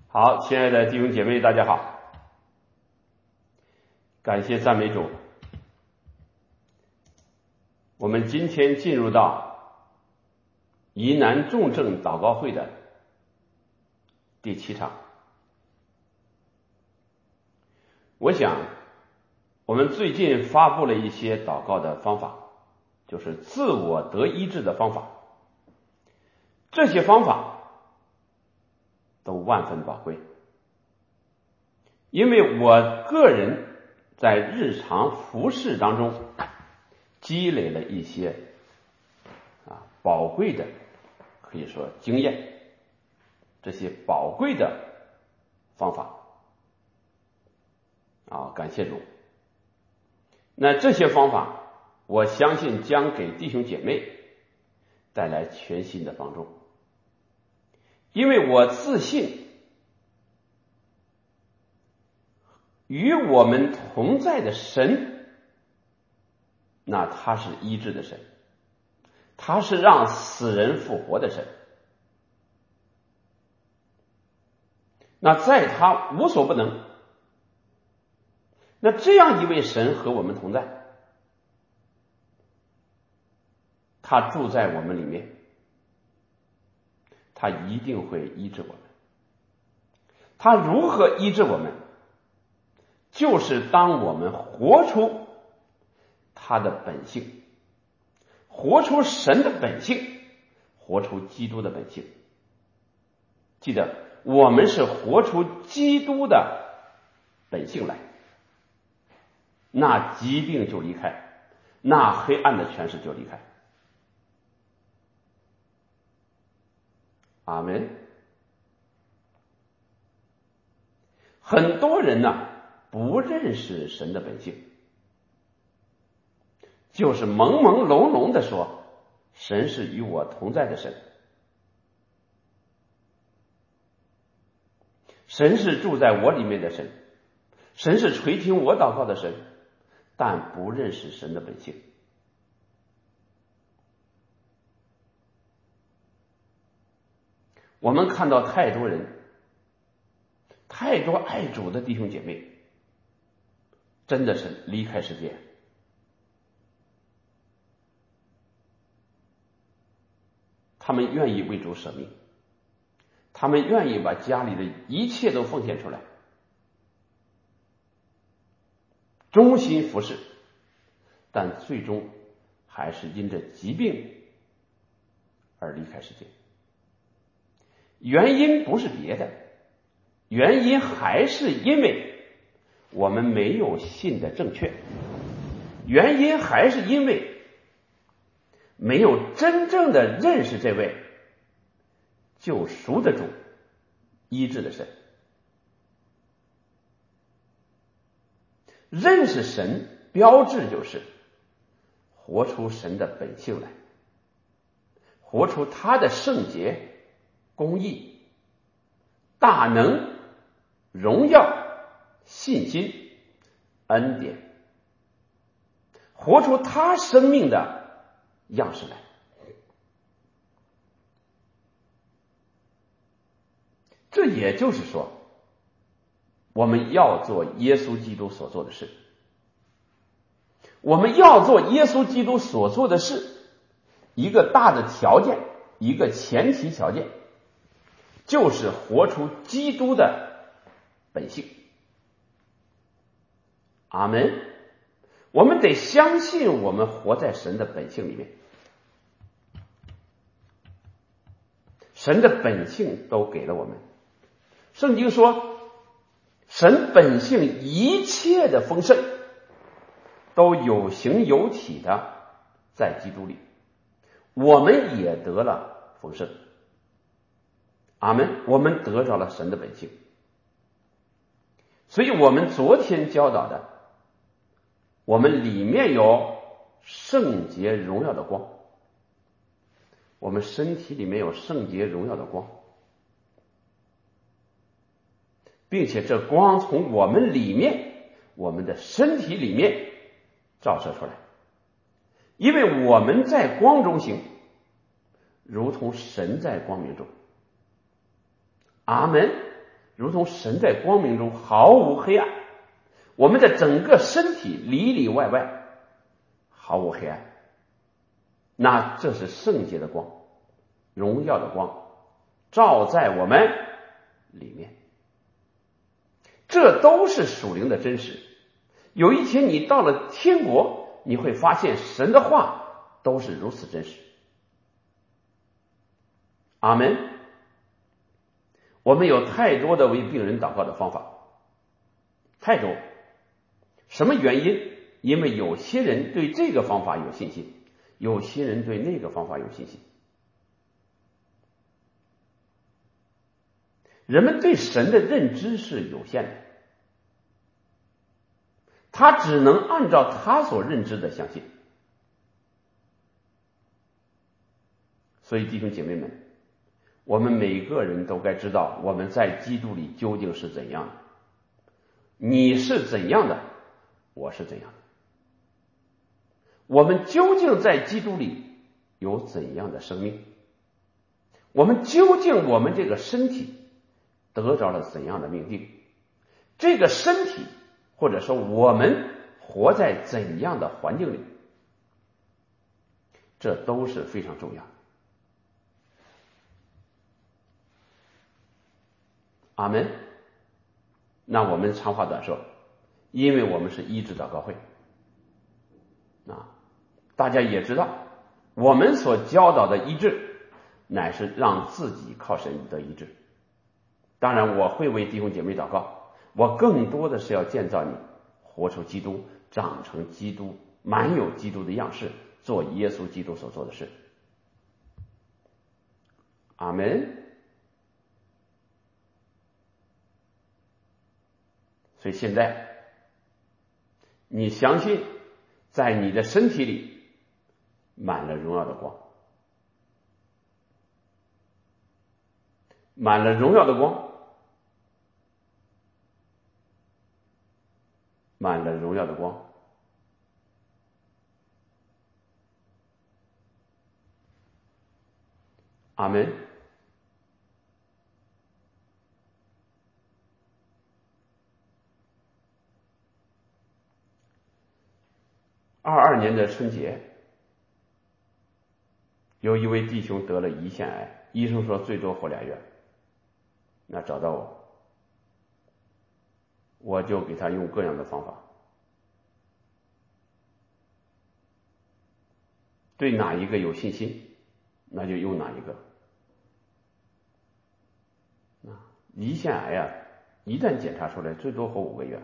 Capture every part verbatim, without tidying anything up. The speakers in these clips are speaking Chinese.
好，亲爱的弟兄姐妹，大家好，感谢赞美主。我们今天进入到疑难重症祷告会的第七场。我想我们最近发布了一些祷告的方法，就是自我得医治的方法，这些方法都万分宝贵，因为我个人在日常服事当中积累了一些啊宝贵的，可以说经验，这些宝贵的方法啊，感谢主。那这些方法我相信将给弟兄姐妹带来全新的帮助，因为我自信与我们同在的神，那他是医治的神，他是让死人复活的神，那在他无所不能。那这样一位神和我们同在，他住在我们里面，他一定会医治我们。他如何医治我们？就是当我们活出他的本性，活出神的本性，活出基督的本性。记得我们是活出基督的本性来，那疾病就离开，那黑暗的权势就离开。阿们。很多人呢不认识神的本性，就是朦朦胧胧的说神是与我同在的神，神是住在我里面的神，神是垂听我祷告的神，但不认识神的本性。我们看到太多人，太多爱主的弟兄姐妹真的是离开世界，他们愿意为主舍命，他们愿意把家里的一切都奉献出来，忠心服侍，但最终还是因着疾病而离开世界。原因不是别的，原因还是因为我们没有信的正确，原因还是因为没有真正的认识这位救赎的主，医治的神。认识神标志就是活出神的本性来，活出他的圣洁、公义、大能、荣耀、信心、恩典，活出他生命的样式来。这也就是说，我们要做耶稣基督所做的事。我们要做耶稣基督所做的事，一个大的条件，一个前提条件，就是活出基督的本性。阿们。我们得相信我们活在神的本性里面，神的本性都给了我们。圣经说神本性一切的丰盛都有形有体的在基督里，我们也得了丰盛。阿们。我们得着了神的本性。所以我们昨天教导的，我们里面有圣洁荣耀的光，我们身体里面有圣洁荣耀的光，并且这光从我们里面，我们的身体里面照射出来，因为我们在光中行，如同神在光明中。阿们。 如同神在光明中毫无黑暗，我们的整个身体里里外外毫无黑暗，那这是圣洁的光，荣耀的光照在我们里面，这都是属灵的真实。有一天你到了天国，你会发现神的话都是如此真实。阿们。我们有太多的为病人祷告的方法，太多。什么原因？因为有些人对这个方法有信心，有些人对那个方法有信心。人们对神的认知是有限的，他只能按照他所认知的相信。所以弟兄姐妹们，我们每个人都该知道我们在基督里究竟是怎样的。你是怎样的，我是怎样的。我们究竟在基督里有怎样的生命？我们究竟我们这个身体得着了怎样的命定？这个身体或者说我们活在怎样的环境里？这都是非常重要的。阿们。那我们长话短说，因为我们是医治祷告会啊，大家也知道我们所教导的医治乃是让自己靠神得医治。当然我会为弟兄姐妹祷告，我更多的是要建造你活出基督，长成基督，满有基督的样式，做耶稣基督所做的事。阿们。所以现在你相信在你的身体里满了荣耀的光，满了荣耀的光，满了荣耀的光。阿们。二二年的春节，有一位弟兄得了胰腺癌，医生说最多活俩月，那找到我，我就给他用各样的方法，对哪一个有信心，那就用哪一个。啊，胰腺癌啊，一旦检查出来，最多活五个月。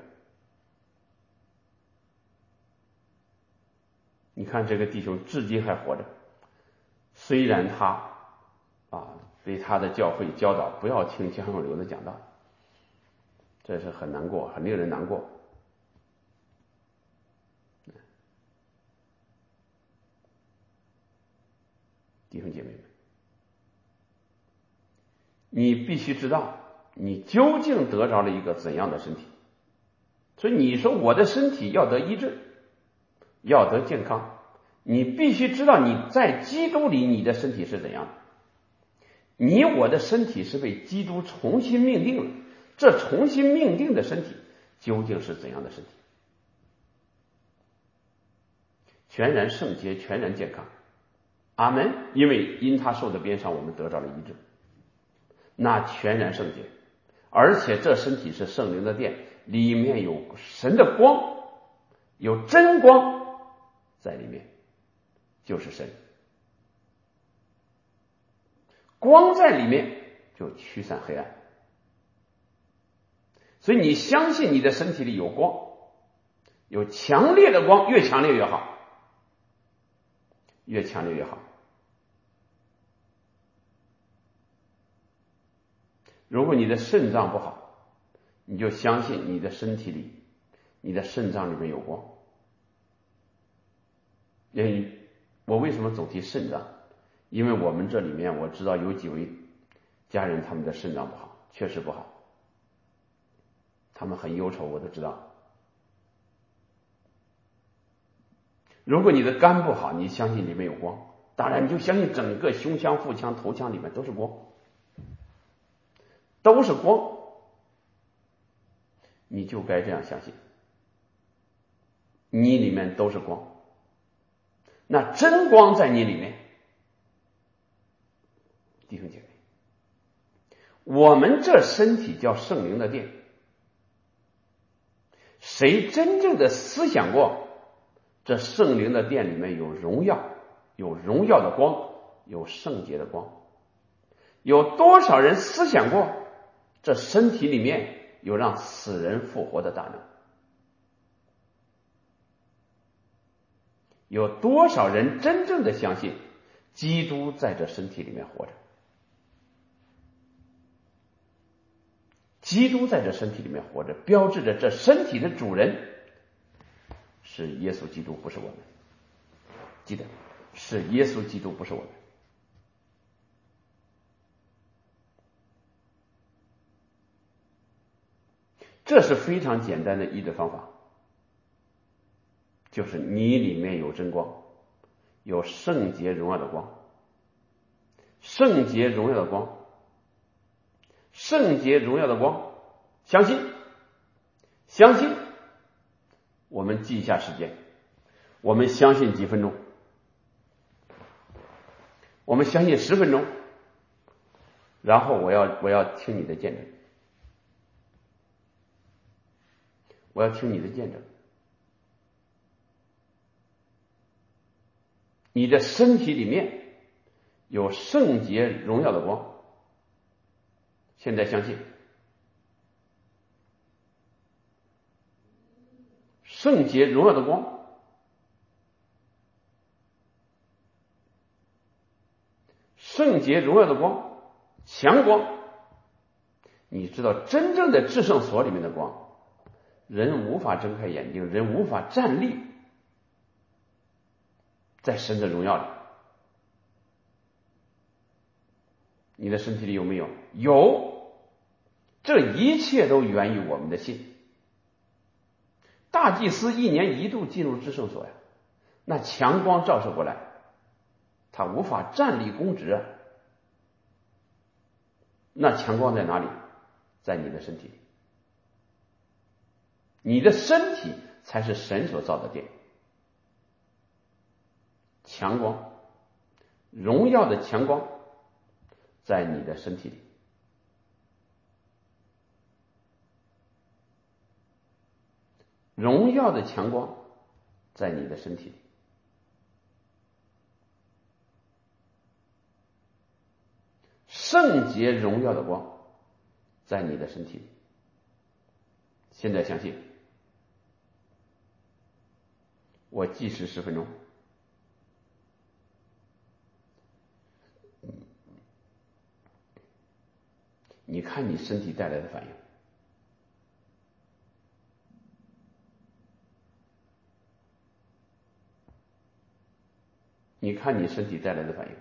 你看这个弟兄至今还活着，虽然他啊对他的教会教导不要听江永流的讲道，这是很难过，很令人难过。弟兄姐妹们，你必须知道你究竟得着了一个怎样的身体。所以你说我的身体要得医治，要得健康，你必须知道你在基督里你的身体是怎样的。你我的身体是被基督重新命定了，这重新命定的身体究竟是怎样的身体？全然圣洁，全然健康。阿们。因为因他受的鞭伤，我们得着了医治，那全然圣洁，而且这身体是圣灵的殿，里面有神的光，有真光在里面，就是神。光在里面就驱散黑暗。所以你相信你的身体里有光，有强烈的光，越强烈越好，越强烈越好。如果你的肾脏不好，你就相信你的身体里，你的肾脏里面有光。因为我为什么总提肾脏？因为我们这里面我知道有几位家人他们的肾脏不好，确实不好，他们很忧愁，我都知道。如果你的肝不好，你相信里面有光，当然你就相信整个胸腔、腹腔、头腔里面都是光，都是光。 你就该这样相信，你里面都是光，那真光在你里面。弟兄姐妹，我们这身体叫圣灵的殿，谁真正的思想过这圣灵的殿里面有荣耀，有荣耀的光，有圣洁的光？有多少人思想过这身体里面有让死人复活的大能？有多少人真正的相信基督在这身体里面活着？基督在这身体里面活着，标志着这身体的主人是耶稣基督，不是我们。记得，是耶稣基督，不是我们。这是非常简单的医治方法，就是你里面有真光，有圣洁荣耀的光，圣洁荣耀的光，圣洁荣耀的光，相信，相信。我们记一下时间，我们相信几分钟？我们相信十分钟，然后我要我要听你的见证，我要听你的见证。你的身体里面有圣洁荣耀的光，现在相信。圣洁荣耀的光，圣洁荣耀的光，强光。你知道真正的至圣所里面的光，人无法睁开眼睛，人无法站立在神的荣耀里。你的身体里有没有？有。这一切都源于我们的信。大祭司一年一度进入至圣所呀，那强光照射过来，他无法站立公职啊。那强光在哪里？在你的身体里。你的身体才是神所造的殿。强光，荣耀的强光在你的身体里。荣耀的强光在你的身体里。圣洁荣耀的光在你的身体里。现在相信。我计时十分钟。你看你身体带来的反应。你看你身体带来的反应，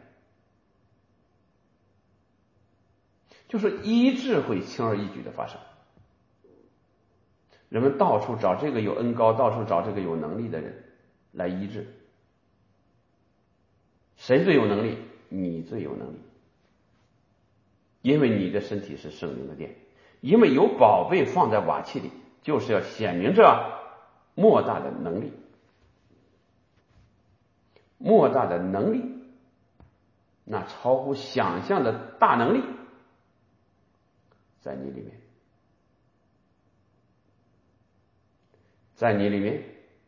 就是医治会轻而易举的发生。人们到处找这个有恩膏，到处找这个有能力的人来医治。谁最有能力？你最有能力，因为你的身体是圣灵的殿，因为有宝贝放在瓦器里，就是要显明这莫大的能力，莫大的能力，那超乎想象的大能力在你里面，在你里面，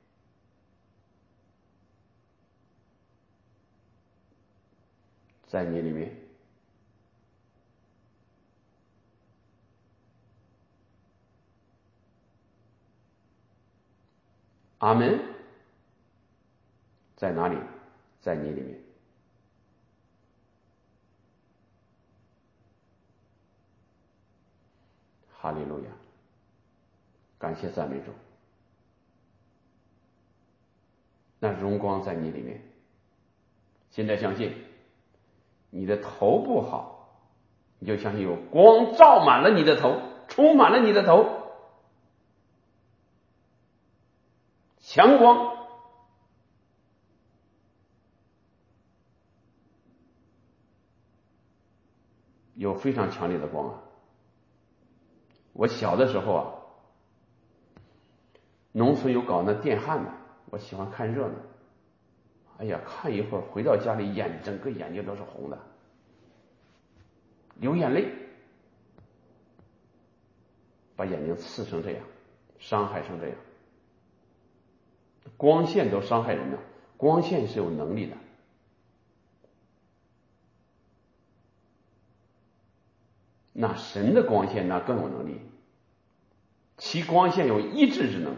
在你里面。阿门。在哪里？在你里面。哈利路亚，感谢赞美主。那荣光在你里面。现在相信你的头不好，你就相信有光照满了你的头，充满了你的头，强光。有非常强烈的光啊！我小的时候啊， 农村有搞那电焊的，我喜欢看热闹。哎呀，看一会儿回到家里，眼整个眼睛都是红的，流眼泪，把眼睛刺成这样，伤害成这样。光线都伤害人了，光线是有能力的。那神的光线那更有能力，其光线有医治之能。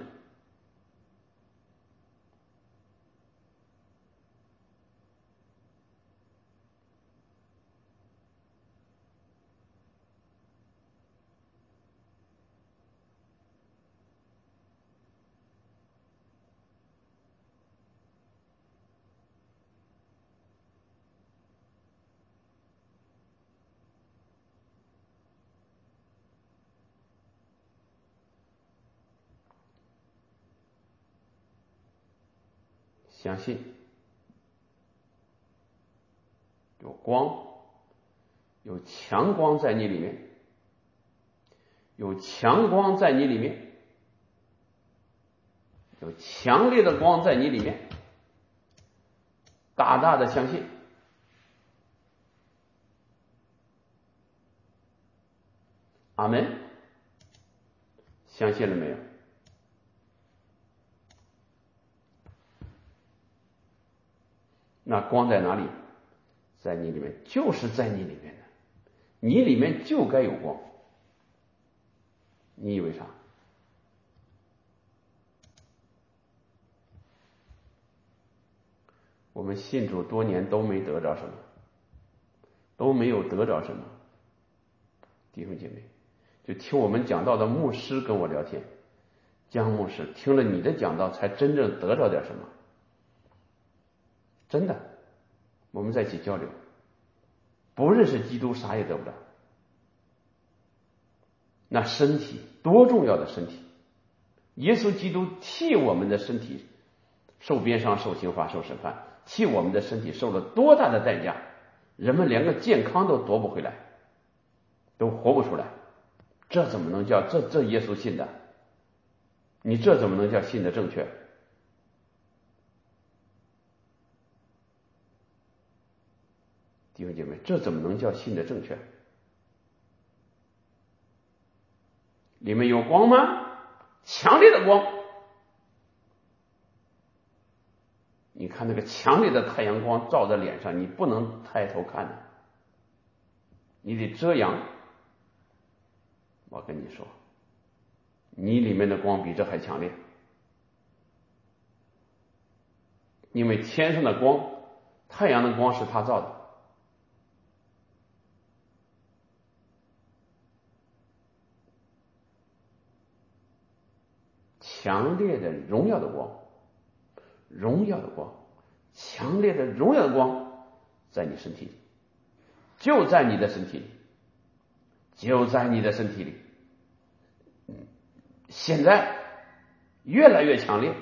相信有光，有强光在你里面，有强光在你里面，有强烈的光在你里面，大大的相信。阿门。相信了没有？那光在哪里？在你里面，就是在你里面的，你里面就该有光。你以为啥？我们信主多年都没得着什么，都没有得着什么。弟兄姐妹，就听我们讲道的牧师跟我聊天，江牧师听了你的讲道才真正得着点什么。真的，我们在一起交流，不认识基督啥也得不到。那身体多重要的身体，耶稣基督替我们的身体受鞭伤、受刑罚、受审判，替我们的身体受了多大的代价，人们连个健康都夺不回来，都活不出来，这怎么能叫这这耶稣信的？你这怎么能叫信的正确？弟兄姐妹，这怎么能叫信的正确？里面有光吗？强烈的光。你看那个强烈的太阳光照在脸上，你不能抬头看的，你得遮阳。我跟你说，你里面的光比这还强烈，因为天上的光，太阳的光是他造的，强烈的荣耀的光，荣耀的光，强烈的荣耀的光在你身体里，就在你的身体里，就在你的身体里，现在越来越强烈，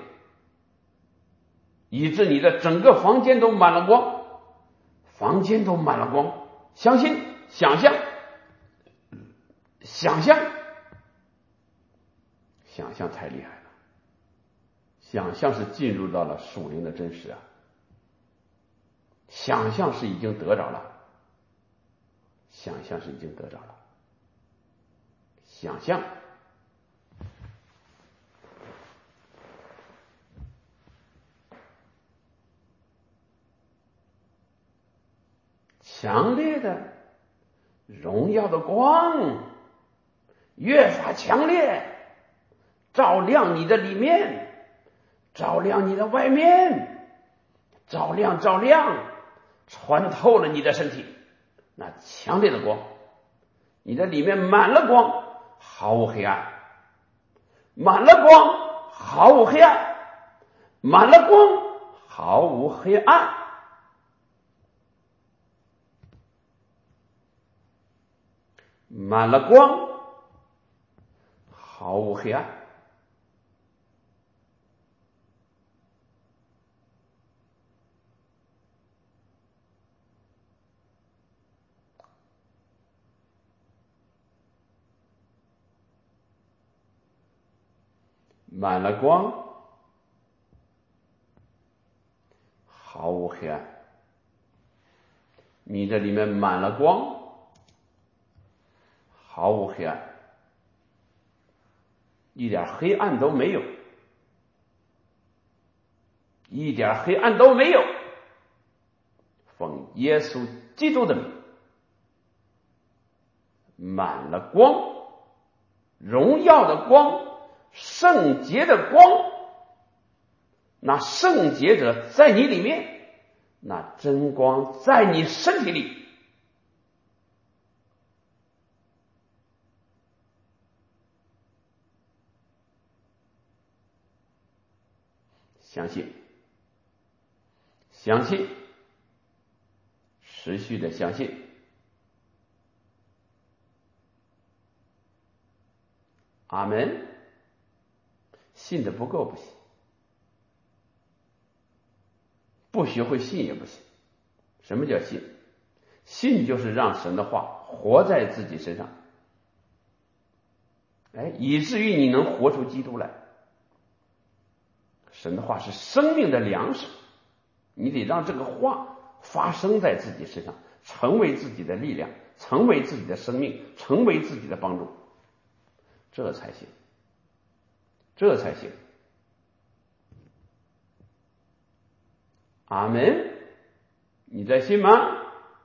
以致你的整个房间都满了光，房间都满了光。相信，想象，想象，想象太厉害了，想象是进入到了属灵的真实啊，想象是已经得着了，想象是已经得着了，想象。强烈的荣耀的光越发强烈，照亮你的里面，照亮你的外面，照亮照亮，穿透了你的身体。那强烈的光，你的里面满了光，毫无黑暗，满了光，毫无黑暗，满了光，毫无黑暗，满了光，毫无黑暗。 满了光，毫无黑暗。你这里面满了光，毫无黑暗，一点黑暗都没有，一点黑暗都没有。奉耶稣基督的名，满了光，荣耀的光，圣洁的光。那圣洁者在你里面，那真光在你身体里。相信，相信，持续的相信。阿门。信的不够不行，不学会信也不行。什么叫信？信就是让神的话活在自己身上，哎，以至于你能活出基督来。神的话是生命的粮食，你得让这个话发生在自己身上，成为自己的力量，成为自己的生命，成为自己的帮助，这才行，这才行。阿门。你在信吗？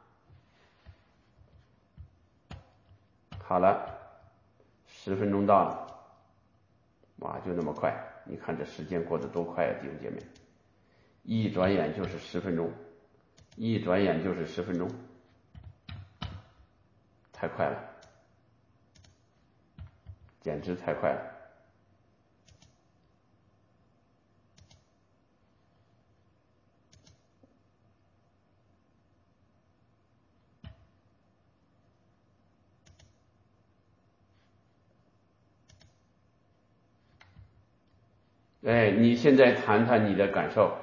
好了，十分钟到了，哇，就那么快！你看这时间过得多快啊，弟兄姐妹！一转眼就是十分钟，一转眼就是十分钟，太快了，简直太快了。哎，你现在谈谈你的感受，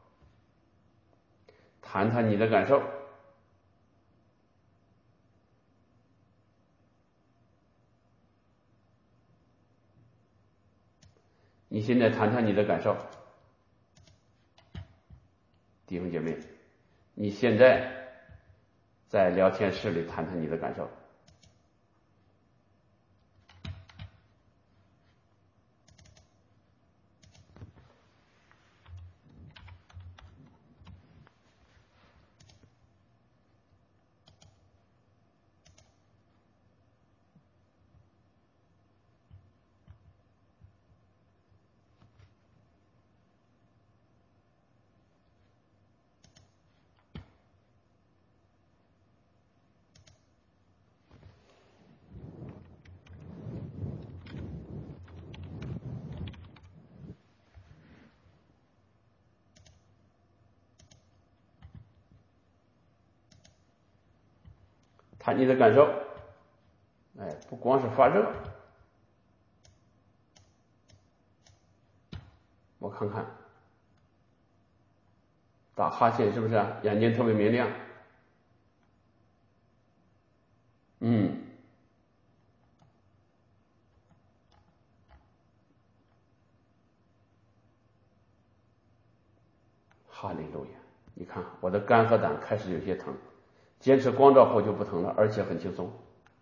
谈谈你的感受。你现在谈谈你的感受，弟兄姐妹，你现在在聊天室里谈谈你的感受。谈你的感受，哎，不光是发热，我看看，打哈欠是不是啊？眼睛特别明亮，嗯，哈利路亚！你看我的肝和胆开始有些疼，坚持光照后就不疼了，而且很轻松。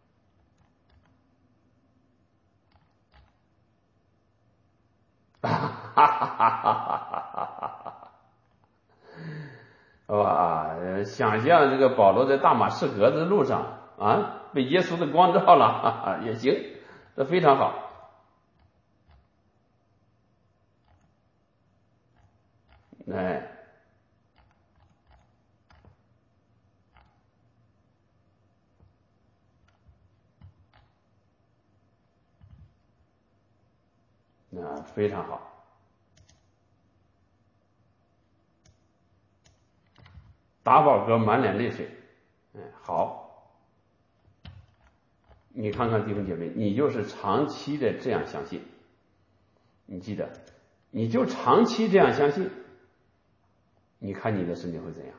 哈哈哈哈哈！哇，想象这个保罗在大马士革的路上啊，被耶稣的光照了，哈哈，也行，这非常好。哎，那非常好。打饱嗝，满脸泪水，哎，好。你看看弟兄姐妹，你就是长期的这样相信，你记得，你就长期这样相信，你看你的身体会怎样？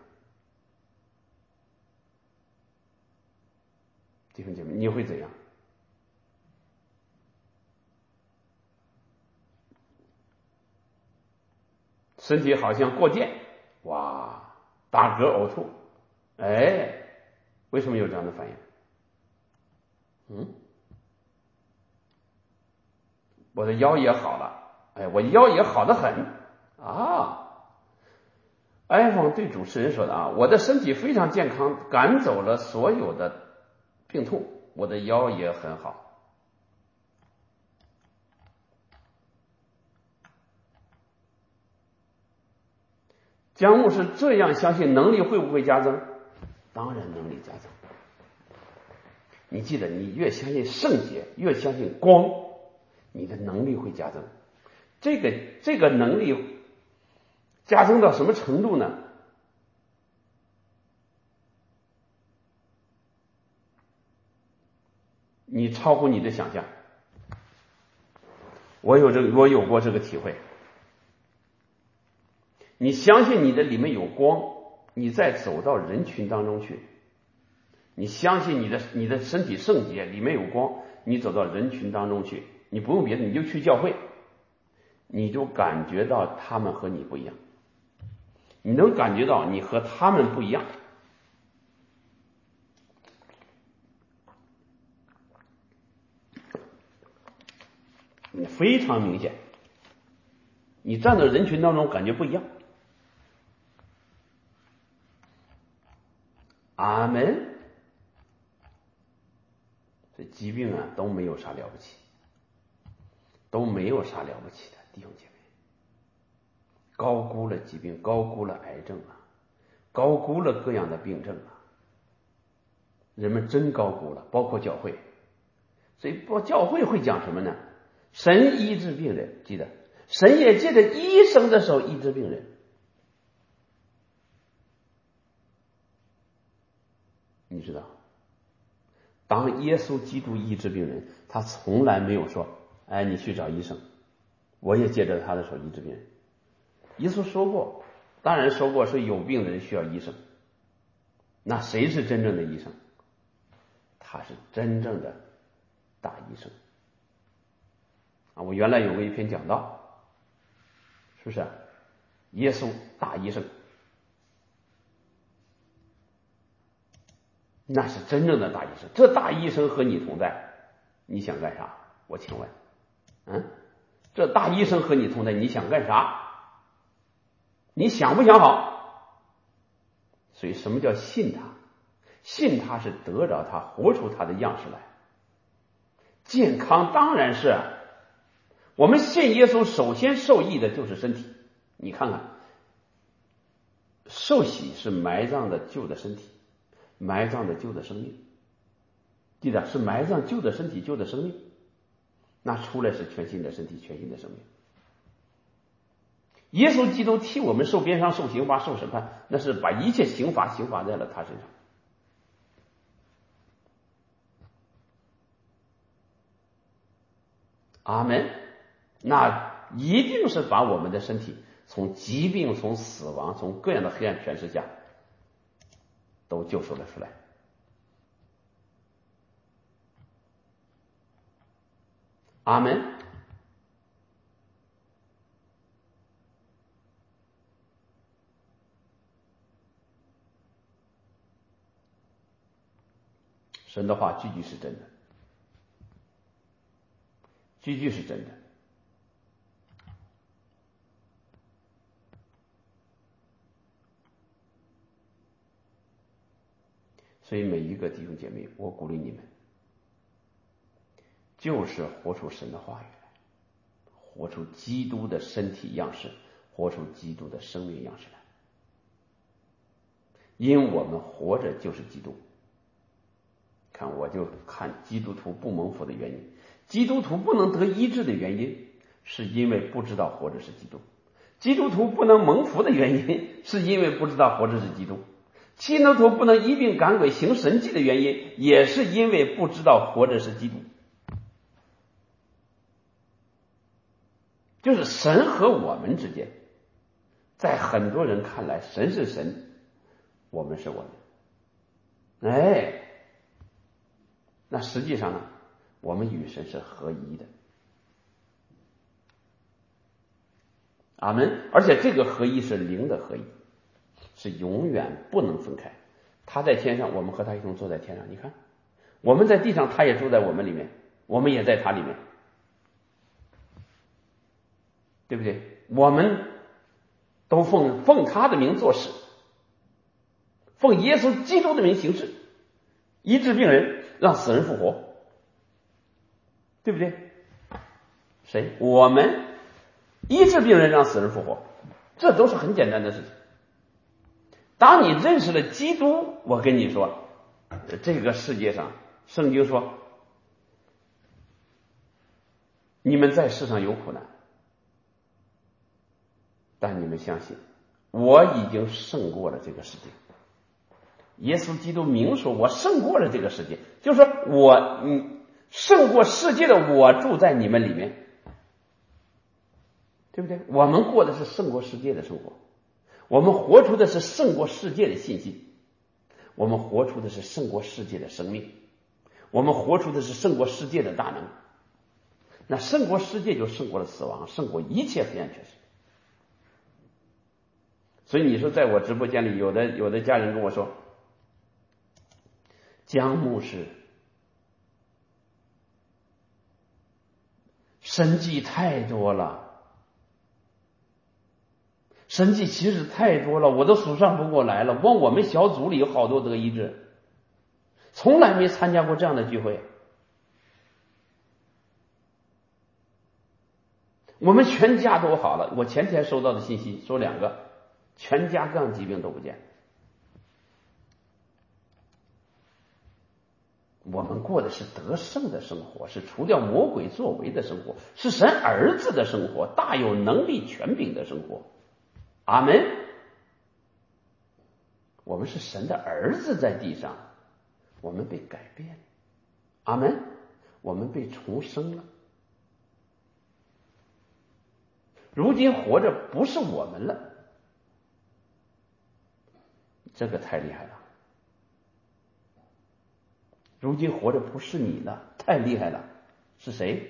弟兄姐妹，你会怎样？ 身体好像过电，哇，打嗝呕吐，哎，为什么有这样的反应？嗯，我的腰也好了，哎，我腰也好得很啊。iPhone 对主持人说的啊，我的身体非常健康，赶走了所有的病痛，我的腰也很好。姜牧师这样相信能力会不会加增？当然能力加增。你记得，你越相信圣洁，越相信光，你的能力会加增。这个这个能力加增到什么程度呢？你超乎你的想象。我有这个，我有过这个体会。你相信你的里面有光，你再走到人群当中去，你相信你的你的身体圣洁，里面有光，你走到人群当中去，你不用别的，你就去教会，你就感觉到他们和你不一样，你能感觉到你和他们不一样。你非常明显，你站在人群当中感觉不一样。阿门。这疾病啊都没有啥了不起，都没有啥了不起的，弟兄姐妹。高估了疾病，高估了癌症啊，高估了各样的病症啊，人们真高估了，包括教会。所以不教会会讲什么呢？神医治病人，记得神也借着医生的手医治病人。你知道，当耶稣基督医治病人，他从来没有说，哎，你去找医生，我也借着他的手医治病人。耶稣说过，当然说过是有病人需要医生，那谁是真正的医生？他是真正的大医生啊！我原来有过一篇讲道，是不是？耶稣大医生，那是真正的大医生。这大医生和你同在，你想干啥？我请问，嗯，这大医生和你同在，你想干啥？你想不想好？所以什么叫信他？信他是得着他，活出他的样式来。健康当然是我们信耶稣，首先受益的就是身体。你看看，受洗是埋葬的旧的身体，埋葬的旧的生命，记得是埋葬旧的身体、旧的生命，那出来是全新的身体、全新的生命。耶稣基督替我们受鞭伤、受刑罚、受审判，那是把一切刑罚刑罚在了他身上。阿门。那一定是把我们的身体从疾病、从死亡、从各样的黑暗权势下都救赎了出来。阿门。神的话句句是真的，句句是真的。所以每一个弟兄姐妹，我鼓励你们，就是活出神的话语来，活出基督的身体样式，活出基督的生命样式来。因我们活着就是基督。看，我就看基督徒不蒙福的原因，基督徒不能得医治的原因，是因为不知道活着是基督；基督徒不能蒙福的原因，是因为不知道活着是基督；基督徒不能医病赶鬼行神迹的原因，也是因为不知道活着是基督。就是神和我们之间，在很多人看来，神是神，我们是我们。哎，那实际上呢，我们与神是合一的。 阿门。而且这个合一是灵的合一，是永远不能分开。他在天上，我们和他一同坐在天上。你看，我们在地上，他也住在我们里面，我们也在他里面，对不对？我们都奉奉他的名做事，奉耶稣基督的名行事，医治病人，让死人复活，对不对？谁？我们医治病人，让死人复活，这都是很简单的事情。当你认识了基督，我跟你说，这个世界上，圣经说，你们在世上有苦难，但你们相信，我已经胜过了这个世界。耶稣基督明说，我胜过了这个世界，就是说我嗯胜过世界的我住在你们里面，对不对？我们过的是胜过世界的生活，我们活出的是胜过世界的信心，我们活出的是胜过世界的生命，我们活出的是胜过世界的大能。那胜过世界就胜过了死亡，胜过一切黑暗权势。所以你说在我直播间里，有的有的家人跟我说，江牧师神迹太多了，神迹其实太多了，我都数算不过来了。光我们小组里有好多得医治，从来没参加过这样的聚会。我们全家都好了，我前天收到的信息说两个全家各样疾病都不见。我们过的是得胜的生活，是除掉魔鬼作为的生活，是神儿子的生活，大有能力权柄的生活。阿门。我们是神的儿子，在地上我们被改变了。阿门。我们被重生了，如今活着不是我们了，这个太厉害了。如今活着不是你了，太厉害了，是谁？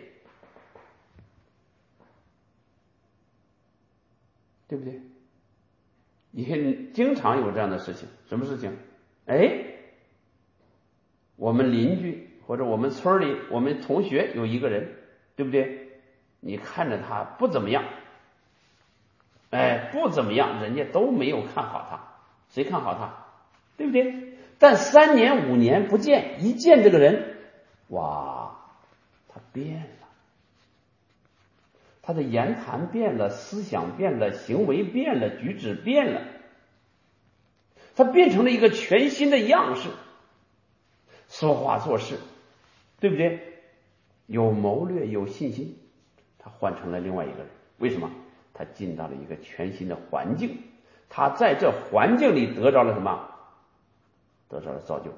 对不对？你看经常有这样的事情，什么事情？哎，我们邻居或者我们村里我们同学有一个人，对不对？你看着他不怎么样，哎，不怎么样，人家都没有看好他，谁看好他？对不对？但三年五年不见，一见这个人，哇，他变了，他的言谈变了，思想变了，行为变了，举止变了，他变成了一个全新的样式，说话做事，对不对？有谋略，有信心，他换成了另外一个人。为什么？他进到了一个全新的环境，他在这环境里得着了什么？得着了造就。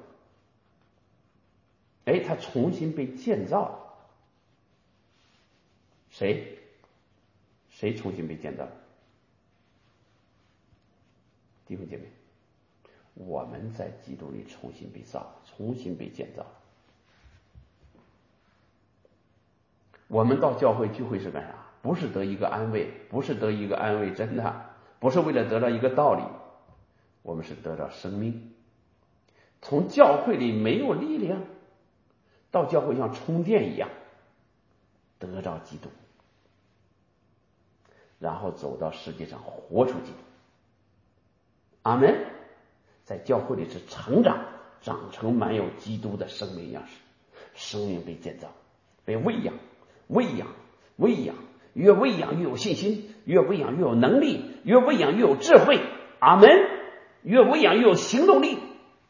哎，他重新被建造了。谁？谁重新被建造了？弟兄姐妹，我们在基督里重新被造，重新被建造。我们到教会聚会是干啥？不是得一个安慰，不是得一个安慰，真的不是为了得到一个道理，我们是得到生命。从教会里没有力量，到教会像充电一样，得着基督，然后走到世界上活出基督。阿门。在教会里是成长，长成满有基督的生命样式，生命被建造，被喂养，喂养，喂养，越喂养越有信心，越喂养越有能力，越喂养越有智慧。阿门。越喂养越有行动力。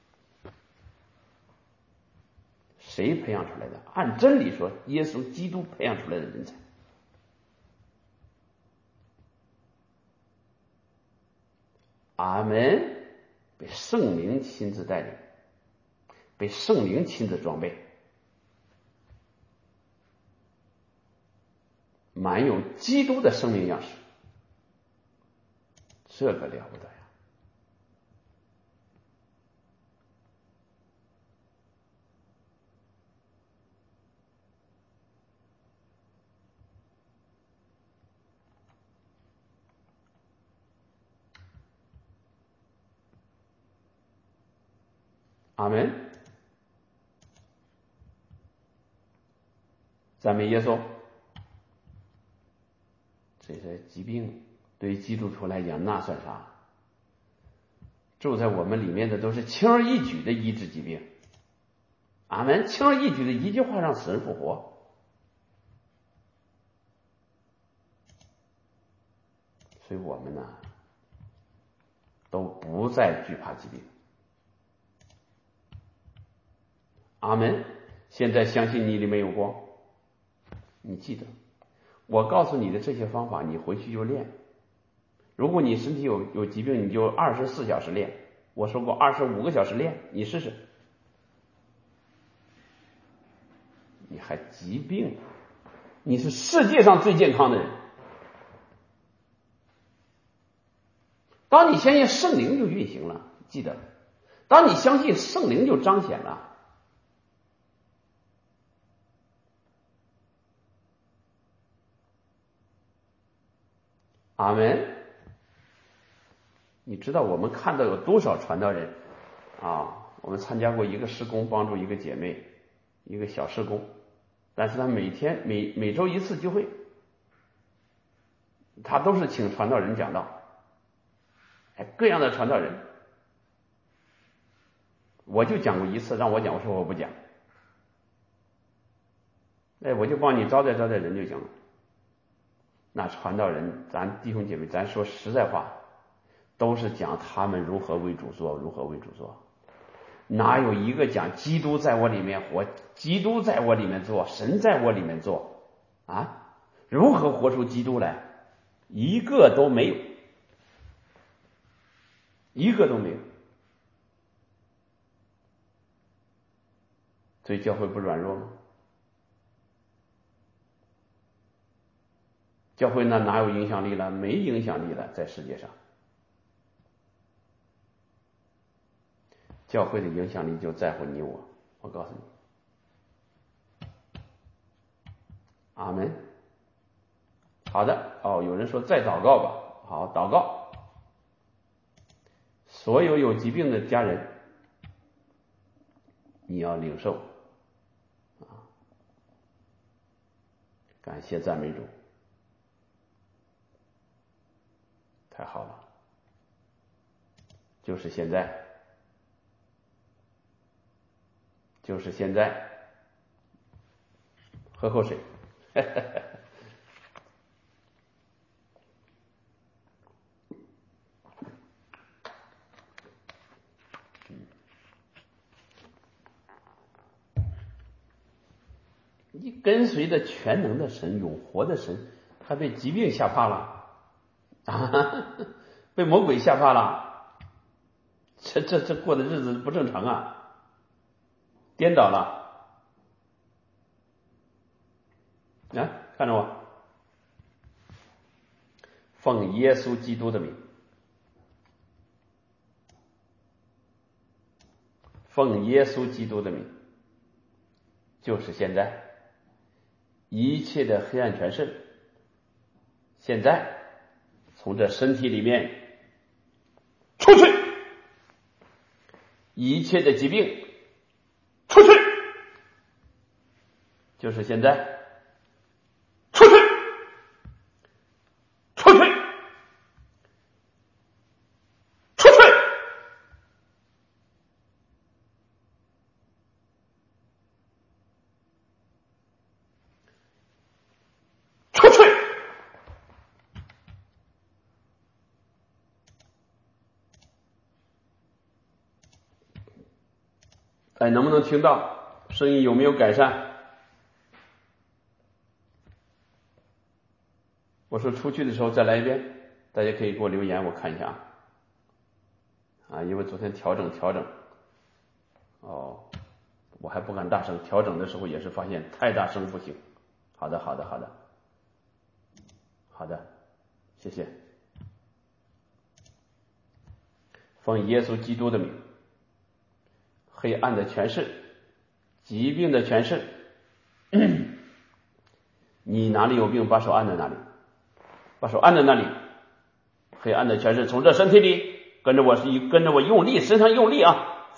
谁培养出来的？按真理说，耶稣基督培养出来的人才。阿门。被圣灵亲自带领，被圣灵亲自装备，满有基督的生命样式，这个了不得呀！ 阿门。赞美耶稣。这些疾病对于基督徒来讲那算啥？住在我们里面的都是轻而易举的医治疾病。阿门。轻而易举的一句话让死人复活。所以我们呢都不再惧怕疾病。阿门。现在相信你里面有光。你记得我告诉你的这些方法，你回去就练。如果你身体有有疾病，你就二十四小时练。我说过二十五个小时练，你试试。你还疾病，你是世界上最健康的人。当你相信圣灵就运行了，记得，当你相信圣灵就彰显了。阿门。你知道我们看到有多少传道人啊？我们参加过一个施工，帮助一个姐妹，一个小施工，但是他每天每每周一次聚会，他都是请传道人讲道，哎，各样的传道人。我就讲过一次，让我讲，我说我不讲，哎，我就帮你招待招待人就行了。那传道人，咱弟兄姐妹，咱说实在话，都是讲他们如何为主做，如何为主做，哪有一个讲基督在我里面活，基督在我里面做，神在我里面做啊？如何活出基督来？一个都没有，一个都没有。所以教会不软弱吗？教会那哪有影响力了？没影响力了，在世界上。教会的影响力就在乎你我，我告诉你。阿门。好的，哦，有人说再祷告吧。好，祷告。所有有疾病的家人，你要领受啊！感谢赞美主，太好了，就是现在。就是现在，喝口水。你跟随着全能的神、永活的神，还被疾病吓怕了啊？被魔鬼吓怕了，这这这过的日子不正常啊，颠倒了。啊，看着我，奉耶稣基督的名，奉耶稣基督的名，就是现在，一切的黑暗权势，现在从这身体里面出去，一切的疾病出去，就是现在。哎，能不能听到？声音有没有改善？我说出去的时候再来一遍，大家可以给我留言，我看一下啊。因为昨天调整调整，哦，我还不敢大声，调整的时候也是发现太大声不行。好的，好的，好的，好的，谢谢。奉耶稣基督的名，黑暗的权势，疾病的权势，你哪里有病，把手按在哪里，把手按在那里。黑暗的权势从这身体里跟着我，是跟着我用力，身上用力啊！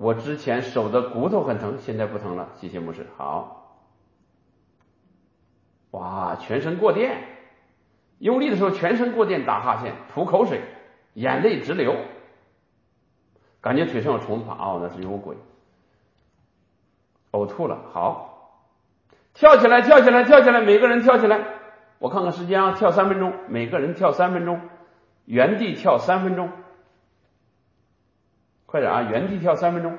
我之前手的骨头很疼，现在不疼了，谢谢牧师。好，哇，全身过电，用力的时候全身过电，打哈欠，吐口水，眼泪直流，感觉腿上有虫子爬，哦，那是有鬼。呕吐了，好，跳起来，跳起来，跳起来，每个人跳起来，我看看时间啊，跳三分钟，每个人跳三分钟，原地跳三分钟，快点啊，原地跳三分钟。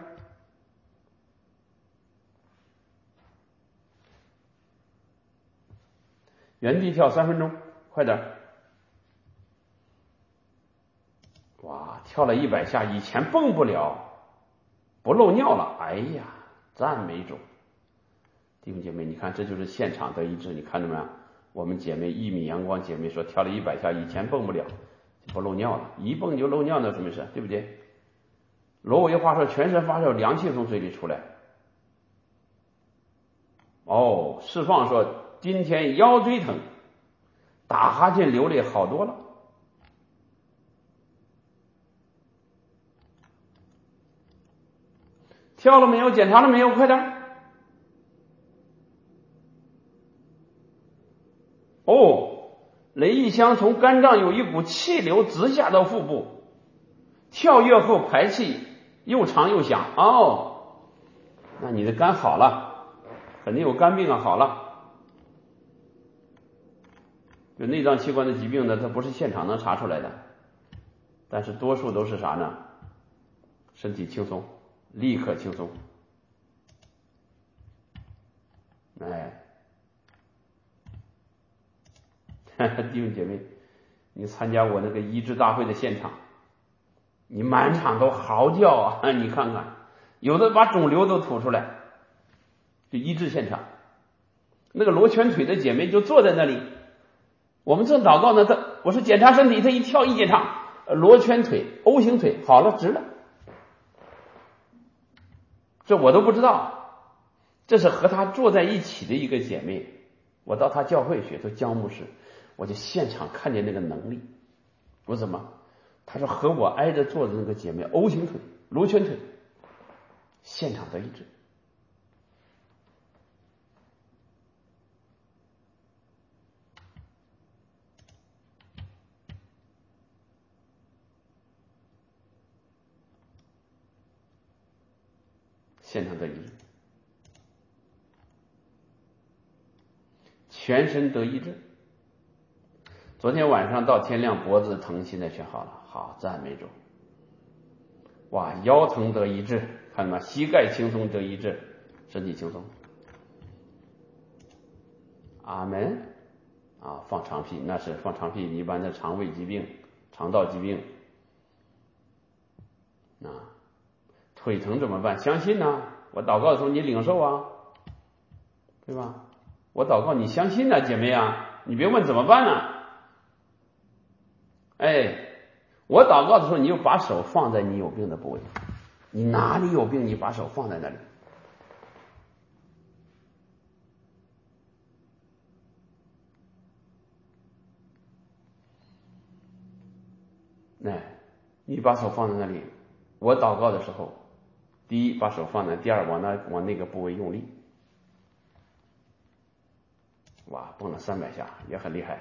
原地跳三分钟，快点！哇，跳了一百下，以前蹦不了，不漏尿了。哎呀，赞美主！弟兄姐妹，你看这就是现场得医治，你看着没有？我们姐妹一米阳光姐妹说跳了一百下，以前蹦不了，就不漏尿了，一蹦就漏尿那什么事？对不对？罗维话说，全身发烧，凉气从嘴里出来。哦，释放说今天腰椎疼。打哈欠流泪好多了，跳了没有？检查了没有？快点！哦，雷一香从肝脏有一股气流直下到腹部，跳跃后排气又长又响。哦，那你的肝好了，肯定有肝病啊，好了。就内脏器官的疾病呢，它不是现场能查出来的，但是多数都是啥呢？身体轻松，立刻轻松。哎，弟兄姐妹，你参加我那个医治大会的现场，你满场都嚎叫啊！你看看，有的把肿瘤都吐出来，就医治现场。那个罗圈腿的姐妹就坐在那里，我们正祷告呢，她我说检查身体，她一跳一检查，罗圈腿 O 型腿好了，直了，这我都不知道，这是和她坐在一起的一个姐妹，我到她教会去，都江牧师，我就现场看见那个能力，我怎么？她说和我挨着坐的那个姐妹 O 型腿罗圈腿，现场得医治。现场得医治，全身得医治。昨天晚上到天亮，脖子疼，现在全好了，好，赞美主。哇，腰疼得医治，看到吗？膝盖轻松得医治，身体轻松。阿门。啊，放肠屁那是放肠屁，一般的肠胃疾病、肠道疾病。啊，腿疼怎么办？相信呢、啊，我祷告的时候你领受啊，对吧？我祷告你相信呢、啊，姐妹啊，你别问怎么办呢、啊？哎，我祷告的时候你就把手放在你有病的部位，你哪里有病你把手放在那里。哎，你把手放在那里，我祷告的时候，第一把手放在，第二往那往那个部位用力。哇，蹦了三百下，也很厉害。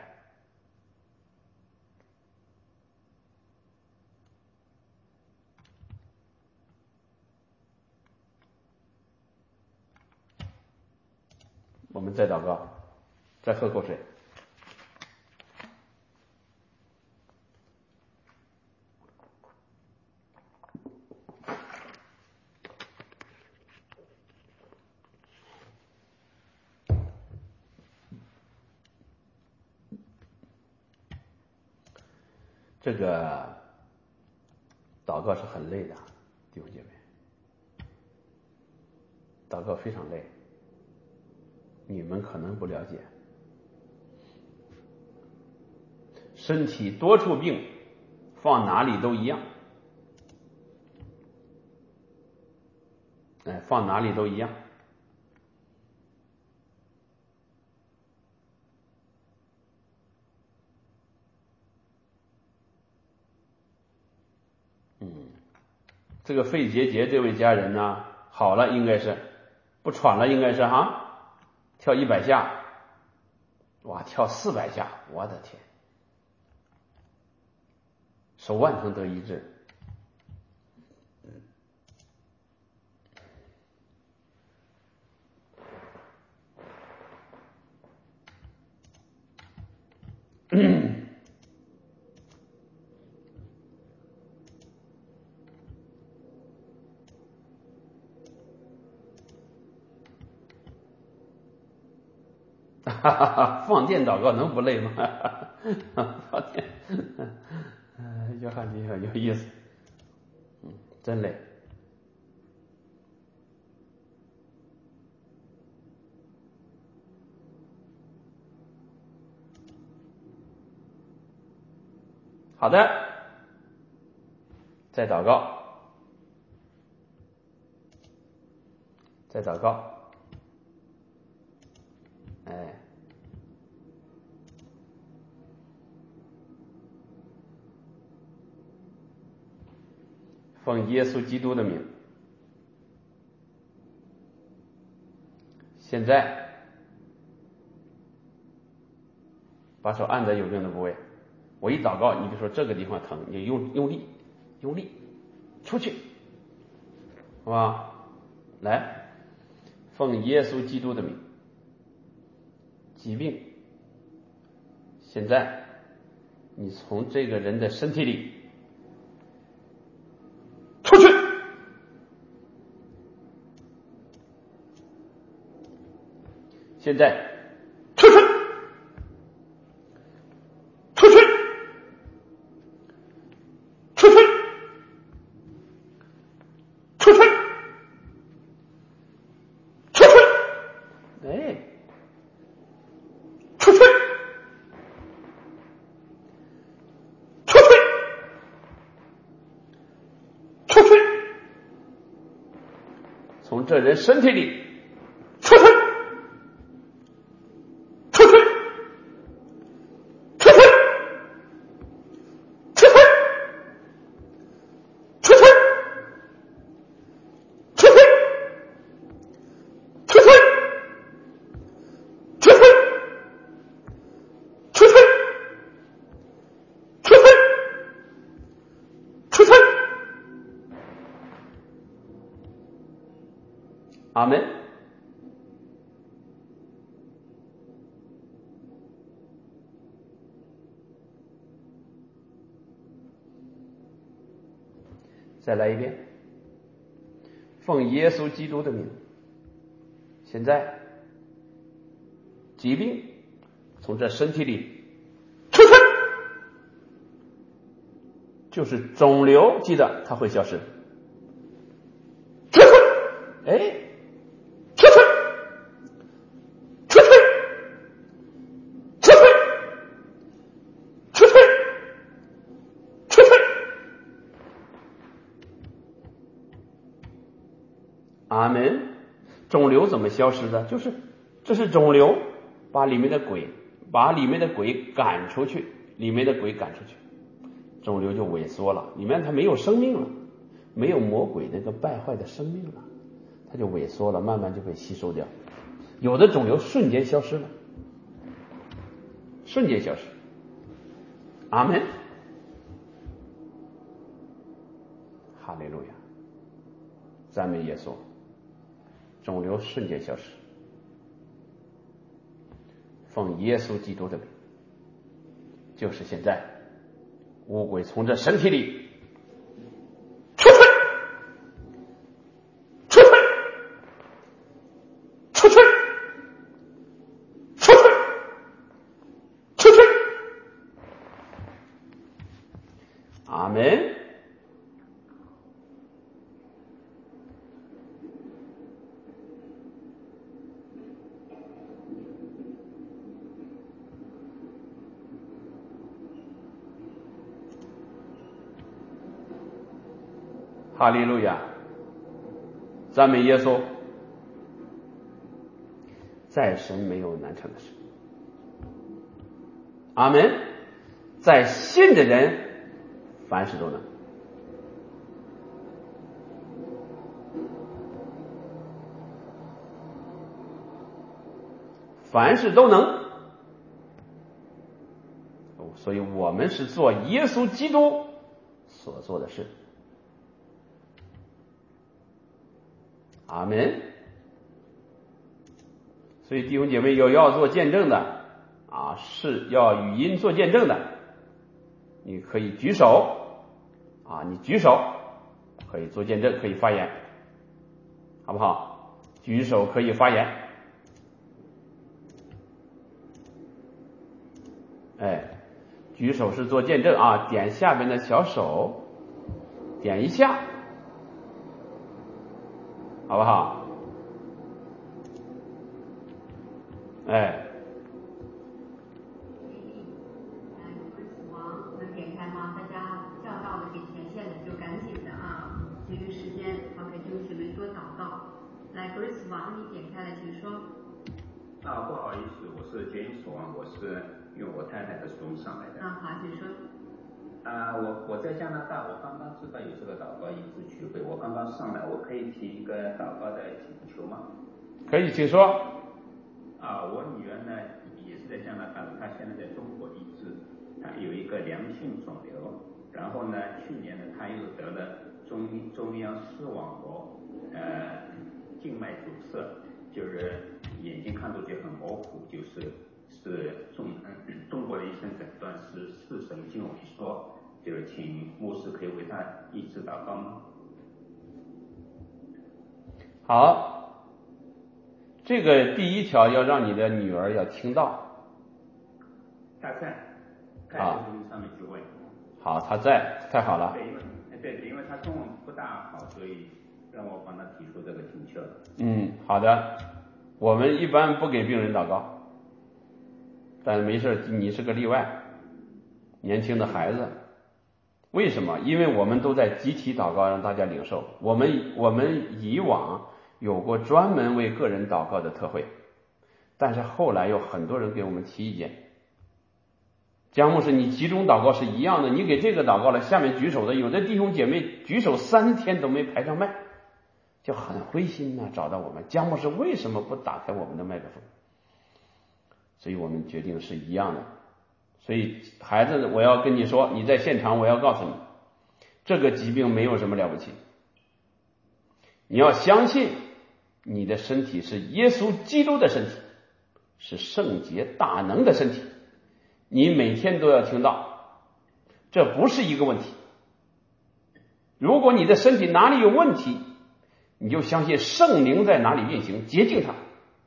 我们再祷告，再喝口水。这个祷告是很累的，弟兄姐妹，祷告非常累，你们可能不了解。身体多处病，放哪里都一样，哎，放哪里都一样。嗯， 这个费杰杰这位家人呢，好了，应该是不喘了，应该是哈，跳一百下，哇，跳四百下，我的天，手腕疼得医治。哈哈，放电祷告能不累吗？放电，嗯，约翰你很有意思，嗯，真累。好的，再祷告，再祷告，哎。奉耶稣基督的名，现在把手按在有病的部位，我一祷告，你就说这个地方疼，你用用力，用力出去，好吧？来，奉耶稣基督的名，疾病现在你从这个人的身体里出去，现在出去，出去，出去，出去，出去，哎，出去，出去，出去，从这人身体里出去，出去，出去，出去，出去，出去，出去，出去，出去，出去，出去，阿门。再来一遍，奉耶稣基督的名，现在疾病从这身体里出去，就是肿瘤，记得它会消失，出去，哎，出去，出去，出去，出去，出去，阿门。肿瘤怎么消失的？就是这是肿瘤，把里面的鬼把里面的鬼赶出去，里面的鬼赶出去，肿瘤就萎缩了，里面它没有生命了，没有魔鬼那个败坏的生命了，它就萎缩了，慢慢就被吸收掉。有的肿瘤瞬间消失了，瞬间消失。阿门，哈利路亚，赞美耶稣，肿瘤瞬间消失。奉耶稣基督的名，就是现在，污鬼从这身体里出去，出去，出去，出去，出去，阿门。哈利路亚，赞美耶稣，在神没有难成的事。阿门，在信的人凡事都能。 凡事都能。所以我们是做耶稣基督所做的事。阿们。所以弟兄姐妹有要做见证的啊，是要语音做见证的，你可以举手啊，你举手可以做见证，可以发言，好不好？举手可以发言。哎，举手是做见证啊，点下边的小手，点一下，好不好？哎， 王能点开吗？大家叫到了给前线的就赶紧的啊，节约时间，好给弟兄姐妹多祷告。来 ，Grace 王，你点开了，请说。 啊，不好意思，我是杰英所王，我是用我太太的手机上来的。 啊，好，请说。 啊，我我在加拿大，我刚刚知道有这个祷告医治聚会，我刚刚上来，我可以提一个祷告的请求吗？ 可以，请说。 啊，我女儿呢也是在加拿大的，她现在在中国医治，她有一个良性肿瘤，然后呢，去年呢她又得了中中央视网膜呃静脉阻塞，就是眼睛看出去很模糊，就是是中嗯中国的医生诊断是视神经萎缩，就是请牧师可以为她医治祷告吗？ 好。这个第一条要让你的女儿要听到。 她在，在录音上面去问。 好，她在，太好了。 对，因为对，因为她中文不大好，所以让我帮她提出这个请求。 嗯，好的。我们一般不给病人祷告，但没事，你是个例外。年轻的孩子，为什么？因为我们都在集体祷告，让大家领受。我们我们以往有过专门为个人祷告的特会，但是后来有很多人给我们提意见。江牧师，你集中祷告是一样的，你给这个祷告了，下面举手的有的弟兄姐妹举手三天都没排上麦，就很灰心呐、啊。找到我们，江牧师为什么不打开我们的麦克风？所以我们决定是一样的。所以孩子，我要跟你说，你在现场，我要告诉你，这个疾病没有什么了不起，你要相信你的身体是耶稣基督的身体，是圣洁大能的身体，你每天都要听到，这不是一个问题。如果你的身体哪里有问题，你就相信圣灵在哪里运行，洁净它。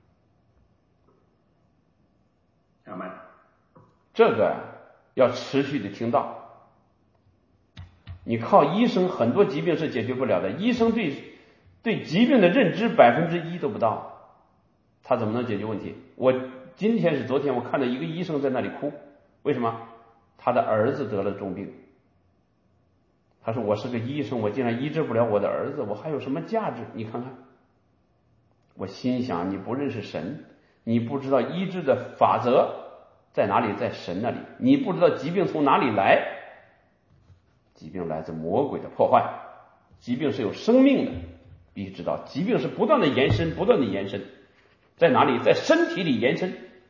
阿们。 这个要持续的听到。你靠医生，很多疾病是解决不了的，医生对对疾病的认知百分之一都不到，他怎么能解决问题？我今天是昨天我看到一个医生在那里哭，为什么？他的儿子得了重病，他说我是个医生，我竟然医治不了我的儿子，我还有什么价值？你看看。我心想，你不认识神，你不知道医治的法则在哪里，在神那里，你不知道疾病从哪里来，疾病来自魔鬼的破坏，疾病是有生命的，必须知道疾病是不断的延伸，不断的延伸，在哪里？在身体里延伸。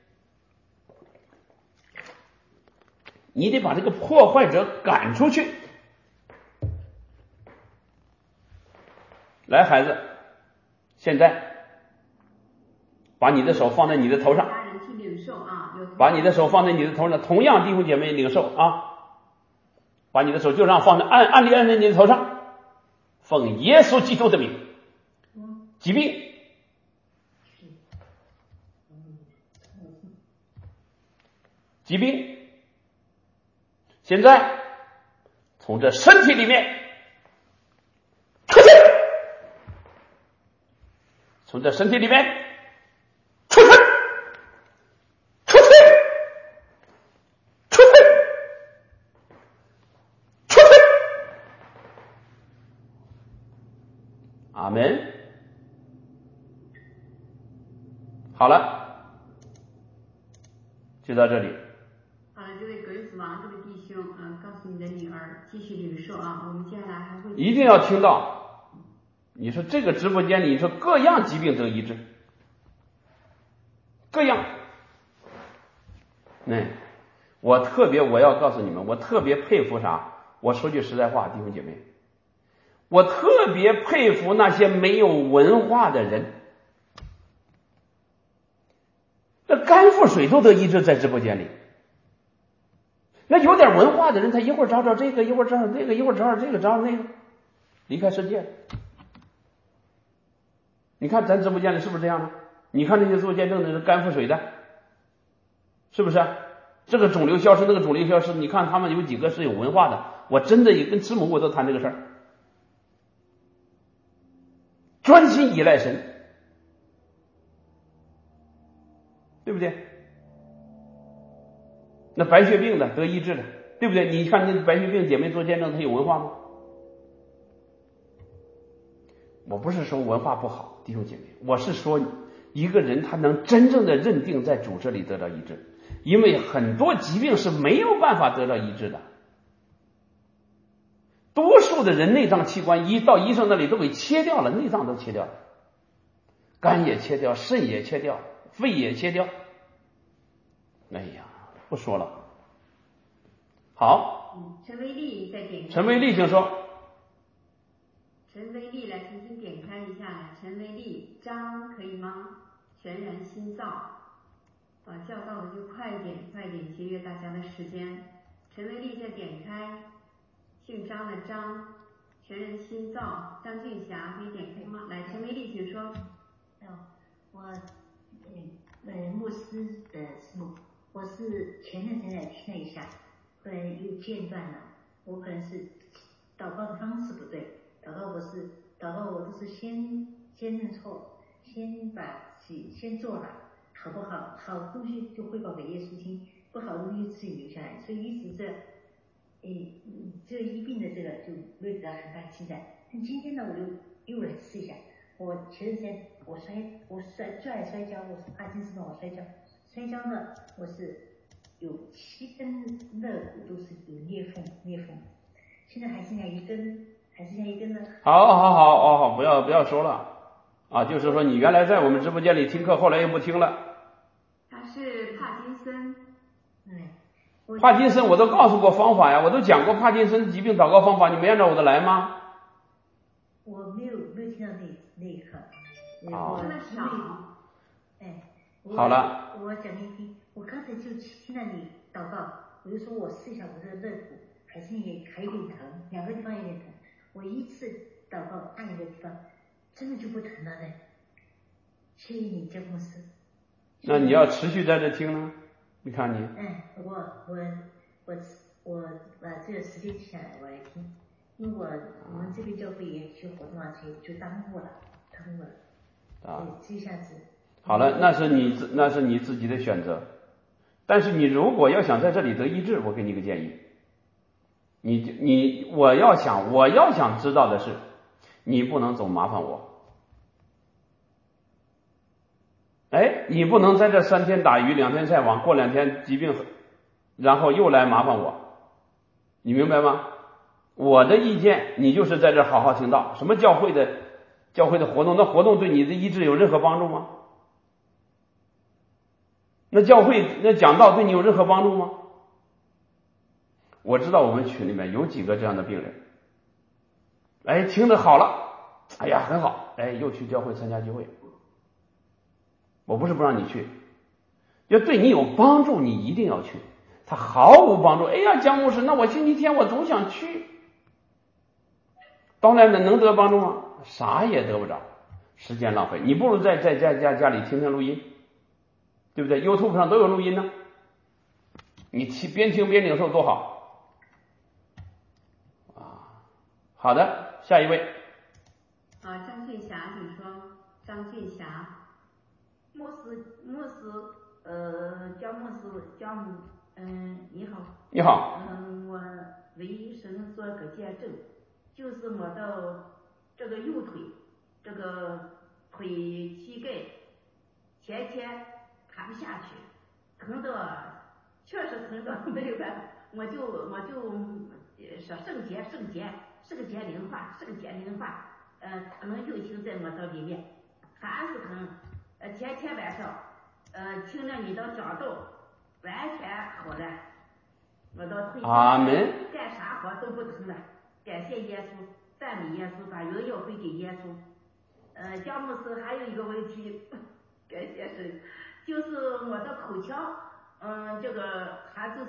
你得把这个破坏者赶出去。来，孩子，现在把你的手放在你的头上，把你的手放在你的头上，同样弟兄姐妹领受啊，把你的手就让放在按按力按在你的头上，奉耶稣基督的名，疾病疾病现在从这身体里面出去，从这身体里面出去，出去，出去，出去。阿们。好了，就到这里。 好了，这位格子王这位弟兄，嗯、呃，告诉你的女儿继续领受啊。我们接下来还会一定要听到。你说这个直播间里，你说各样疾病得医治，各样那我特别我要告诉你们，我特别佩服啥？我说句实在话，弟兄姐妹，我特别佩服那些没有文化的人。那肝腹水都得医治在直播间里。那有点文化的人，他一会儿找找这个，一会儿找找那个，一会儿找找这个，找找那个，离开世界。你看咱直播间里是不是这样的？你看那些做见证的是肝腹水的，是不是？这个肿瘤消失，那个肿瘤消失，你看他们有几个是有文化的？我真的也跟师母我都谈这个事儿，专心依赖神，对不对？那白血病的得医治了，对不对？你看那白血病姐妹做见证，她有文化吗？我不是说文化不好，弟兄姐妹，我是说一个人他能真正的认定在主这里得到医治，因为很多疾病是没有办法得到医治的。多数的人内脏器官一到医生那里都给切掉了，内脏都切掉了，肝也切掉，肾也切掉，肺也切掉。哎呀，不说了。好， 嗯，陈威利在点开。 陈威利请说。 陈威利来重新点开一下来，陈威利张可以吗？全然心造，啊，叫到的就快一点，快一点，节约大家的时间。陈威利再点开，姓张的张，全人心造，张俊霞可以点开吗？来，陈威利请说。 哦，我嗯呃牧师的师母，我是前段时间听了一下，后来又间断了，我可能是祷告的方式不对。祷告我是祷告我都是先先认错，先把己先做了，好不好？好的东西就汇报给耶稣听，不好的东西自己留下来，所以一直这，诶，这一病的这个就没有得到很大进展。但今天呢，我就又来试一下。我前段时间我摔我摔最爱摔跤，我是帕金森嘛，我摔跤，摔跤呢我是有七根肋骨都是有裂缝裂缝，现在还剩下一根。还是像一根呢？ 好好好好好，不要不要说了啊！就是说你原来在我们直播间里听课，后来又不听了。 他是帕金森， 嗯， 帕金森我都告诉过方法呀，我都讲过帕金森疾病祷告方法，你没按照我的来吗？ 我没有没有听到那那一刻。 好。 真的少。 哎， 好了。 我讲给你听，我刚才就听到你祷告，我就说我试一下我这个肋骨，还是也还有点疼，两个地方有点疼。我一次祷告按一个地方，真的就不疼了呢。谢谢你，姜牧师。 那你要持续在这听呢？你看你。 嗯，我我我我把这个时间记下来，我来听，因为我我们这边教会也去活动啊，所以就耽误了，耽误了。啊。这一下子。 好了，那是你自那是你自己的选择，但是你如果要想在这里得医治，我给你个建议。你你我要想我要想知道的是，你不能总麻烦我，哎，你不能在这三天打鱼两天晒网，过两天疾病，然后又来麻烦我，你明白吗？我的意见，你就是在这好好听到，什么教会的教会的活动，那活动对你的医治有任何帮助吗？那教会那讲道对你有任何帮助吗？我知道我们群里面有几个这样的病人，哎，听得好了，哎呀很好，哎，又去教会参加聚会。我不是不让你去，要对你有帮助，你一定要去。他毫无帮助，哎呀，姜牧师，那我星期天我总想去，当然能能得帮助吗？啥也得不着，时间浪费。你不如在在家家家里听听录音，对不对 ？YouTube 上都有录音呢，你边听边领受多好。好的，下一位。 啊，张俊霞，请说。张俊霞， 牧师，牧师，呃，姜牧师，姜母，嗯，你好。 你好。 嗯，我为神做个见证，就是我的这个右腿，这个腿膝盖前天爬不下去，疼的，确实疼的没有办法，我就我就说圣洁圣洁。圣洁灵化，圣洁灵化，呃，可能运行在我的里面，还是疼。呃，前天晚上，呃，听了你的讲道，完全了，我到退休阿门， 干啥活都不疼了。感谢耶稣，赞美耶稣，把荣耀归给耶稣。呃，姜牧师还有一个问题，感谢神，就是我的口腔，嗯，这个还就是，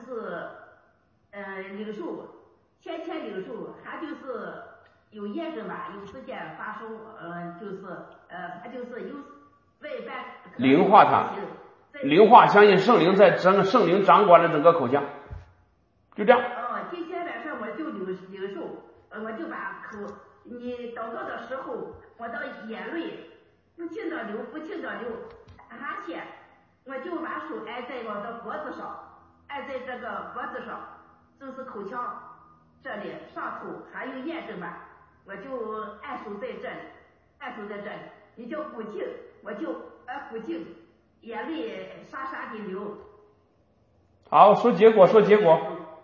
呃，领受，天天领受，还就是有炎症吧，有时间发烧，呃，就是呃，他就是有外半灵化它，灵化，相信圣灵在整圣灵掌管了整个口腔，就这样。 哦，今天晚上我就领领受，呃，我就把口，你祷告的时候，我的眼泪不停的流，不停的流，哈欠，我就把手按在我的脖子上，按在这个脖子上，就是口腔这里上头还有炎症吧，我就按手在这里，按手在这里，你就鼓劲，我就呃鼓劲，眼泪沙沙的流。 好，说结果，说结果。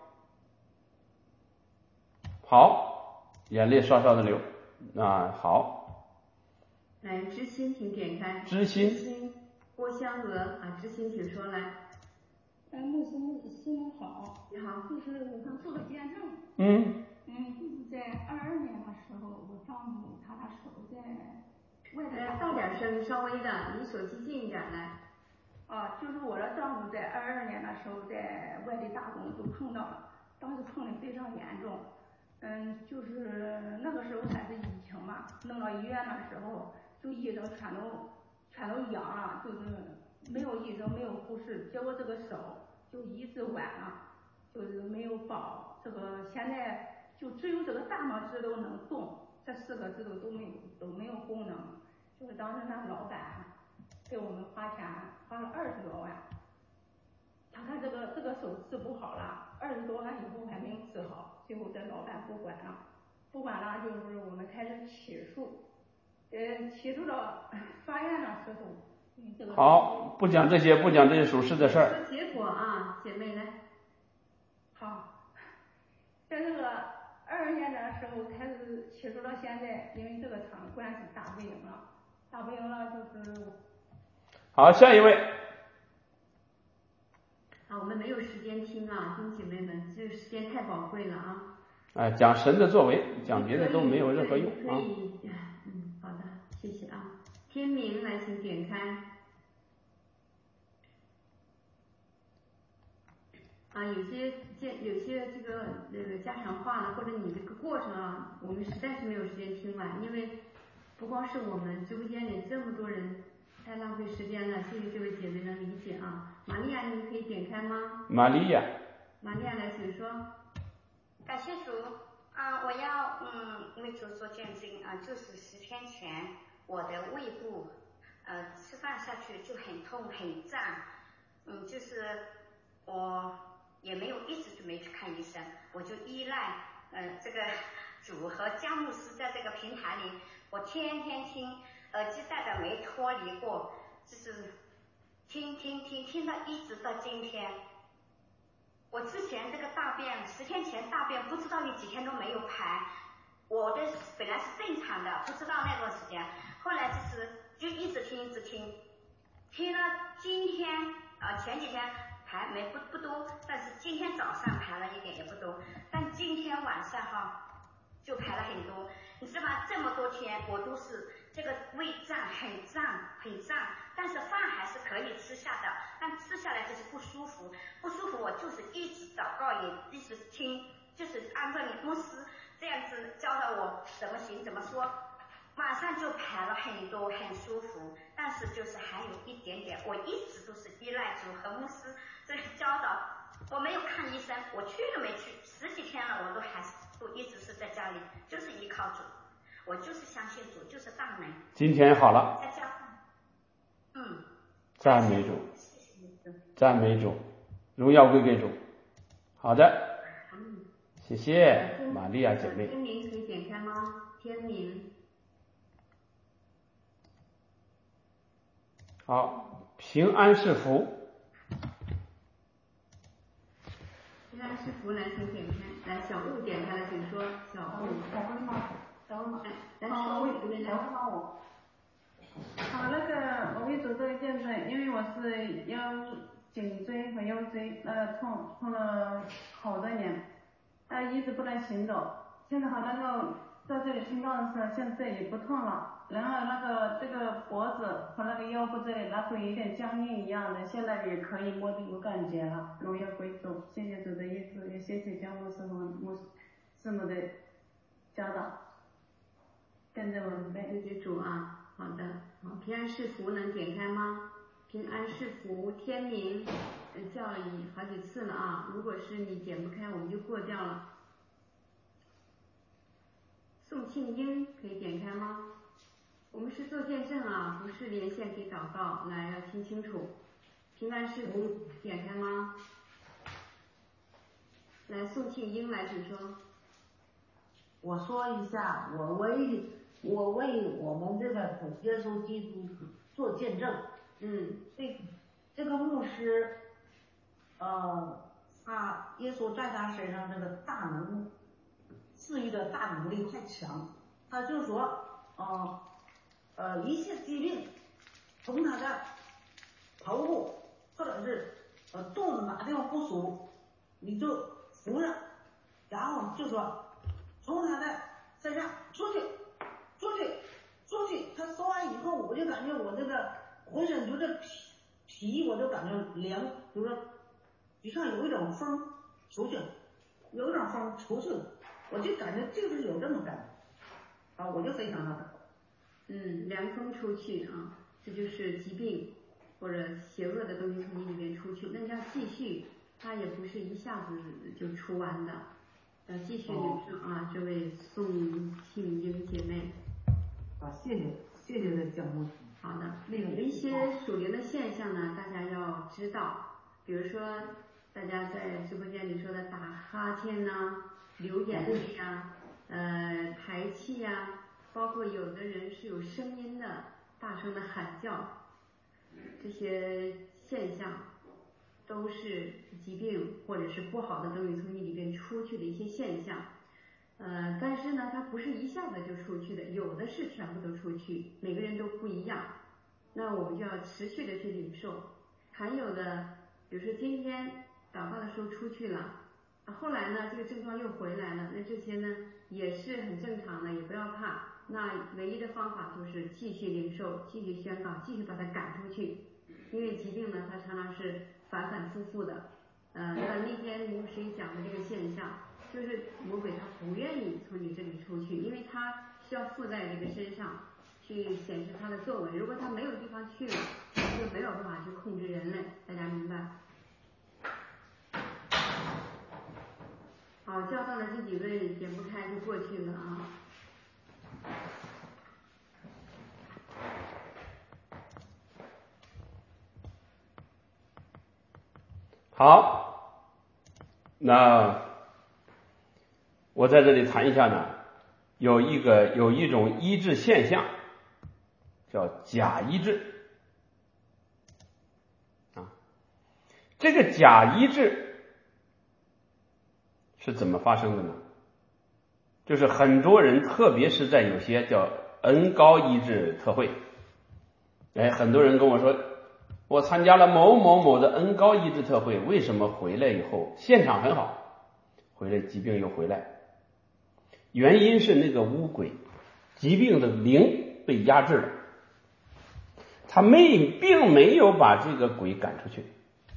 好，眼泪刷刷的流啊，好。 来，知心请点开。 知心。 知心，郭香娥啊，知心请说来。 哎，牧师牧师师母好。 你好。 就是我想做个见证。 嗯。 嗯，就是在二二年的时候，我丈夫他的手在外地。 呃，大点声，稍微的，离手机近一点来。 啊，就是我的丈夫在二二年的时候在外地打工就碰到了，当时碰的非常严重。嗯，就是那个时候还是疫情嘛，弄到医院的时候，就医生全都全都阳了，就是没有医生，没有护士，结果这个手就一直崴了，就是没有保。这个现在就只有这个大拇指都能动，这四个指头都没有都没有功能。就是当时那老板给我们花钱花了二十多万，他看这个这个手治不好了，二十多万以后还没有治好，最后这老板不管了，不管了，就是我们开始起诉，呃，起诉到法院的时候，嗯，这个好，不讲这些，不讲这些属实的事儿。 说结果啊，姐妹来。 好，在这个二二年的时候开始起诉到现在，因为这个场官司打不赢了，打不赢了就是。 好，下一位。 啊，我们没有时间听啊，弟兄姐妹们，这个时间太宝贵了啊。 哎，讲神的作为，讲别的都没有任何用啊。 可以，嗯，好的，谢谢啊。天明来，请点开。啊，有些见有些这个那个家常话呢，或者你这个过程啊，我们实在是没有时间听完，因为不光是我们直播间里这么多人。太浪费时间了，谢谢这位姐妹能理解啊。玛利亚，你可以点开吗？ 玛利亚。 玛利亚来，请说。 感谢主啊、呃，我要嗯为主做见证啊、呃，就是十天前我的胃部呃吃饭下去就很痛很胀，嗯，就是我也没有一直就没去看医生，我就依赖呃这个主和姜牧师在这个平台里，我天天听。耳机戴的没脱离过，就是听听听听到一直到今天。我之前这个大便十天前大便不知道有几天都没有排，我的本来是正常的，不知道那段时间，后来就是就一直听一直听，听了今天啊、呃、前几天排没不不多，但是今天早上排了一点也不多，但今天晚上哈就排了很多，你知道吗？这么多天我都是。这个胃胀很胀很胀，但是饭还是可以吃下的，但吃下来就是不舒服，不舒服我就是一直祷告也一直听，就是按照你牧师这样子教导我怎么行怎么说，晚上就排了很多很舒服，但是就是还有一点点，我一直都是依赖主和牧师这教导，我没有看医生，我去都没去，十几天了我都还是都一直是在家里，就是依靠主。我就是相信主，就是大能。 今天好了。 再加上，嗯。 赞美主。赞美主，荣耀归给主。好的。 嗯。 谢谢玛利亚姐妹。 天明可以点开吗？天明。 好，平安是福。 平安是福，来请点开。来，小雾点开了，请说。小雾。 来，稍微有点来帮我。好，那个我会做这个见证，因为我是腰颈椎和腰椎那个痛痛了好多年，但一直不能行走。现在好像就在这里听到的时候，现在这里不痛了，然后那个这个脖子和那个腰部这里那会有点僵硬一样的，现在也可以摸得有感觉了。荣耀归主，谢谢主的意思，也谢谢教牧师和牧师母的教导，跟着我们背。 谢谢主啊。好的，好，平安是福能点开吗？平安是福，天明呃叫你好几次了啊，如果是你点不开，我们就过掉了。宋庆英可以点开吗？我们是做见证啊，不是连线可以祷告，来要听清楚。平安是福点开吗？来，宋庆英来，请说。 我说一下，我为我为我们这个主耶稣基督做见证。 嗯， 这这个牧师，呃，他耶稣在他身上这个大能赐予的大能力太强，他就说，呃呃，一切疾病从他的头部或者是呃肚子哪地方不舒，你就扶着，然后就说从他的身上出去，出去，出去。他说完以后，我就感觉我这个浑身就是皮皮，我就感觉凉，就是就像有一种风出去，有一种风出去了，我就感觉就是有这么感觉，啊，我就非常的嗯，凉风出去啊，这就是疾病或者邪恶的东西从你里面出去，那你要继续，它也不是一下子就出完的，要继续领受啊，这位宋庆英姐妹。 啊，谢谢谢谢这教牧。 好的，那个一些属灵的现象呢，大家要知道，比如说大家在直播间里说的打哈欠呐、啊、流眼泪呀、呃排气呀、啊，包括有的人是有声音的，大声的喊叫，这些现象都是疾病或者是不好的东西从你里边出去的一些现象。呃，但是呢，它不是一下子就出去的，有的是全部都出去，每个人都不一样。那我们就要持续的去领受。还有的，比如说今天祷告的时候出去了，啊，后来呢这个症状又回来了，那这些呢也是很正常的，也不要怕。那唯一的方法就是继续领受，继续宣告，继续把它赶出去。因为疾病呢，它常常是反反复复的。呃，那那天牧师讲的这个现象。就是魔鬼他不愿意从你这里出去，因为他需要附在这个身上去显示他的作为，如果他没有地方去了，他就没有办法去控制人类，大家明白？好，教到了这几位点不开就过去了啊。 好，那我在这里谈一下呢，有一个有一种医治现象，叫假医治啊。这个假医治是怎么发生的呢？就是很多人，特别是在有些叫恩高医治特会，哎，很多人跟我说，我参加了某某某的恩高医治特会，为什么回来以后现场很好，回来疾病又回来？原因是那个污鬼，疾病的灵被压制了，他没并没有把这个鬼赶出去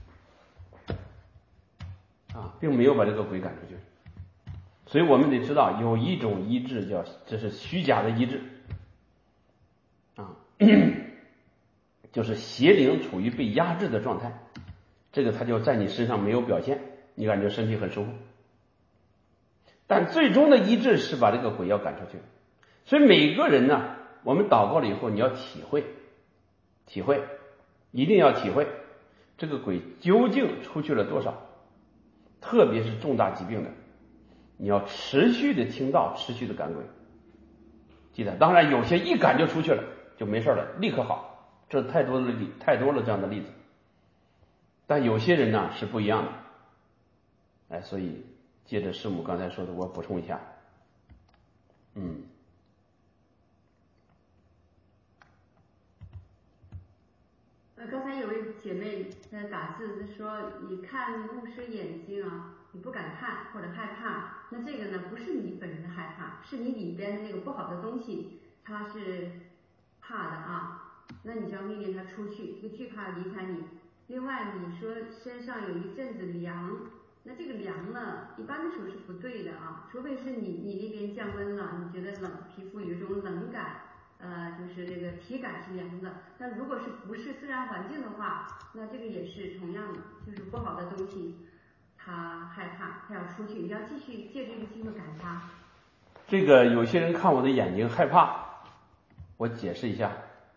啊，并没有把这个鬼赶出去。所以我们得知道，有一种医治叫这是虚假的医治啊，就是邪灵处于被压制的状态，这个它就在你身上没有表现，你感觉身体很舒服。但最终的医治是把这个鬼要赶出去。所以每个人呢，我们祷告了以后，你要体会体会一定要体会这个鬼究竟出去了多少，特别是重大疾病的，你要持续的听到，持续的赶鬼。记得，当然有些一赶就出去了就没事了，立刻好，这太多的例太多了这样的例子。但有些人呢是不一样的，哎，所以接着师母刚才说的，我补充一下，嗯， 呃，刚才有位姐妹在打字说，你看牧师眼睛啊，你不敢看或者害怕，那这个呢不是你本人的害怕，是你里边的那个不好的东西，它是怕的啊，那你就要命令它出去，这个惧怕离开你。另外你说身上有一阵子凉，那这个凉呢一般的时候是不对的啊，除非是你你那边降温了，你觉得冷，皮肤有一种冷感，呃就是这个体感是凉的，但如果是不是自然环境的话，那这个也是同样的，就是不好的东西他害怕，他要出去，你要继续借这个机会赶他。 这个有些人看我的眼睛害怕，我解释一下，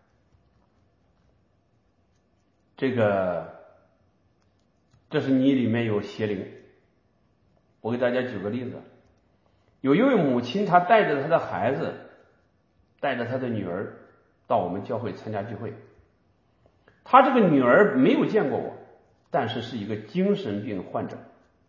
这个这是你里面有邪灵。我给大家举个例子，有一位母亲，她带着她的孩子，带着她的女儿到我们教会参加聚会。她这个女儿没有见过我，但是是一个精神病患者，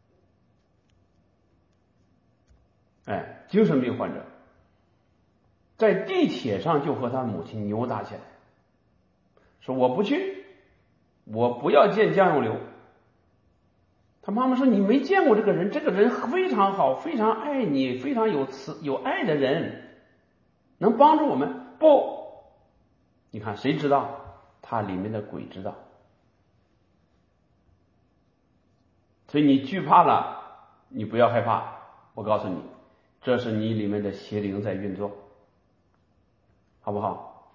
哎，精神病患者在地铁上就和他母亲扭打起来，说我不去，我不要见江永流。他妈妈说，你没见过这个人，这个人非常好，非常爱你，非常有慈有爱的人，能帮助我们。不，你看谁知道？他里面的鬼知道。所以你惧怕了，你不要害怕，我告诉你，这是你里面的邪灵在运作，好不好？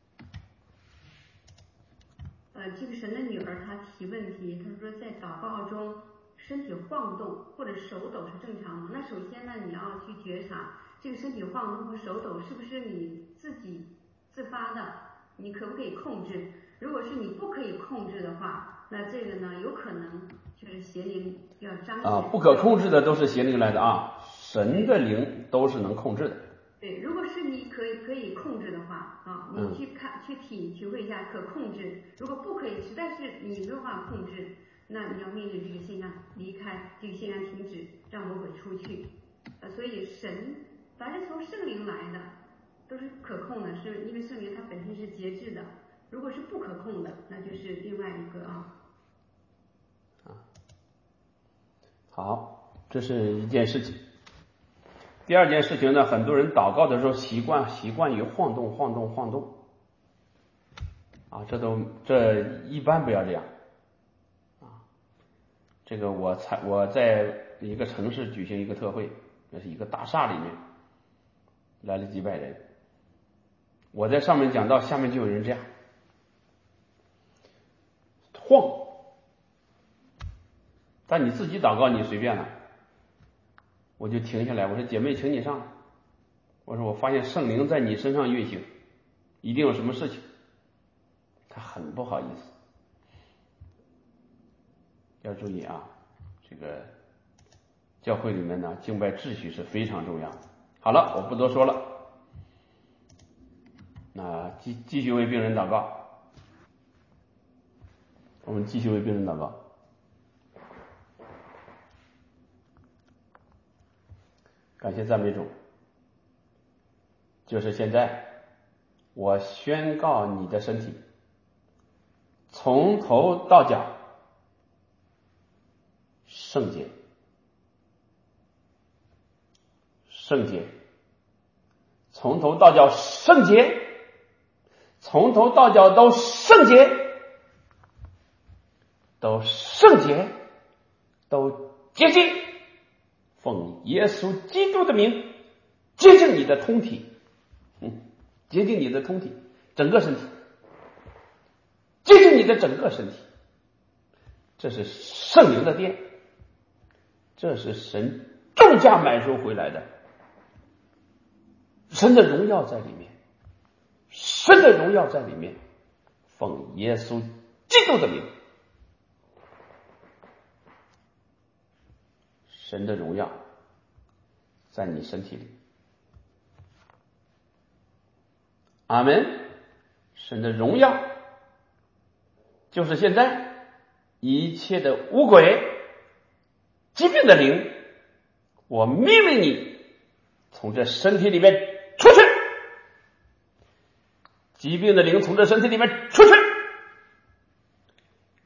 呃，这个神的女儿她提问题，她说在祷告中身体晃动或者手抖是正常的。那首先呢，你要去觉察这个身体晃动和手抖是不是你自己自发的，你可不可以控制？如果是你不可以控制的话，那这个呢有可能就是邪灵要彰显。 啊，不可控制的都是邪灵来的啊，神的灵都是能控制的。 对，如果是你可以可以控制的话啊，你去看、嗯、去体体会一下可控制。如果不可以，实在是你没有办法控制，那你要命令这个现象离开，这个现象停止，让魔鬼出去。呃，所以神凡是从圣灵来的都是可控的，是因为圣灵它本身是节制的。如果是不可控的，那就是另外一个啊。 好，这是一件事情。第二件事情呢，很多人祷告的时候习惯习惯于晃动晃动晃动啊，这都这一般不要这样啊。这个我才我在一个城市举行一个特会，那是一个大厦里面来了几百人，我在上面讲到，下面就有人这样晃，但你自己祷告你随便了。我就停下来，我说姐妹，请你上来。我说我发现圣灵在你身上运行，一定有什么事情。他很不好意思，要注意啊，这个教会里面呢，敬拜秩序是非常重要的。好了，我不多说了，那继继续为病人祷告，我们继续为病人祷告。感谢赞美主，就是现在，我宣告你的身体从头到脚圣洁，圣洁，从头到脚圣洁，从头到脚都圣洁，都圣洁，都洁净。奉耶稣基督的名，洁净你的通体，嗯，洁净你的通体，整个身体，洁净你的整个身体。这是圣灵的殿，这是神重价买赎回来的，神的荣耀在里面，神的荣耀在里面。奉耶稣基督的名，神的荣耀在你身体里，阿们。神的荣耀就是现在一切的污鬼、疾病的灵，我命令你从这身体里面出去，疾病的灵从这身体里面出去，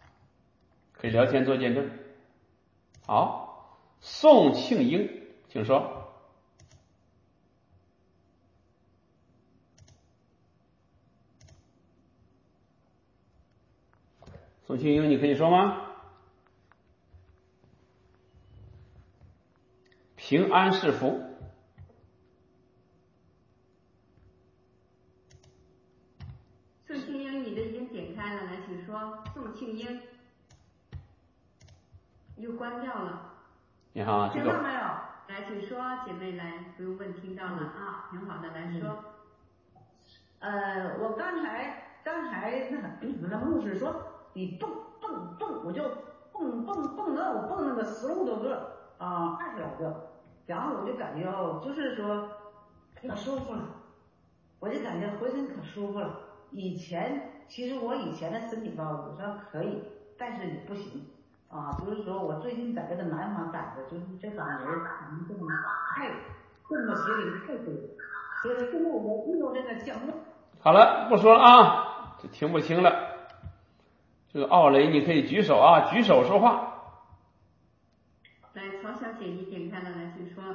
可以聊天做见证。好，宋庆英，请说。宋庆英，你可以说吗？平安是福。 宋庆英，你的已经点开了，来，请说。宋庆英又关掉了。 你好，这个听到没有？来，请说，姐妹来，不用问，听到了啊，挺好的，来说。 呃，我刚才刚才那那牧师说你蹦蹦蹦，我就蹦蹦蹦那我蹦那个十五多个啊，二十来个，然后我就感觉哦，就是说可舒服了，我就感觉浑身可舒服了。以前其实我以前的身体吧，我说可以，但是也不行啊，就是说我最近在这个南方待着，就是这两年可能这么太动的邪灵太多，所以现在我遇到这个项目。 好了，不说了啊，这听不清了。这个奥雷，你可以举手啊，举手说话。 来，曹小姐，你点开了，来，请说。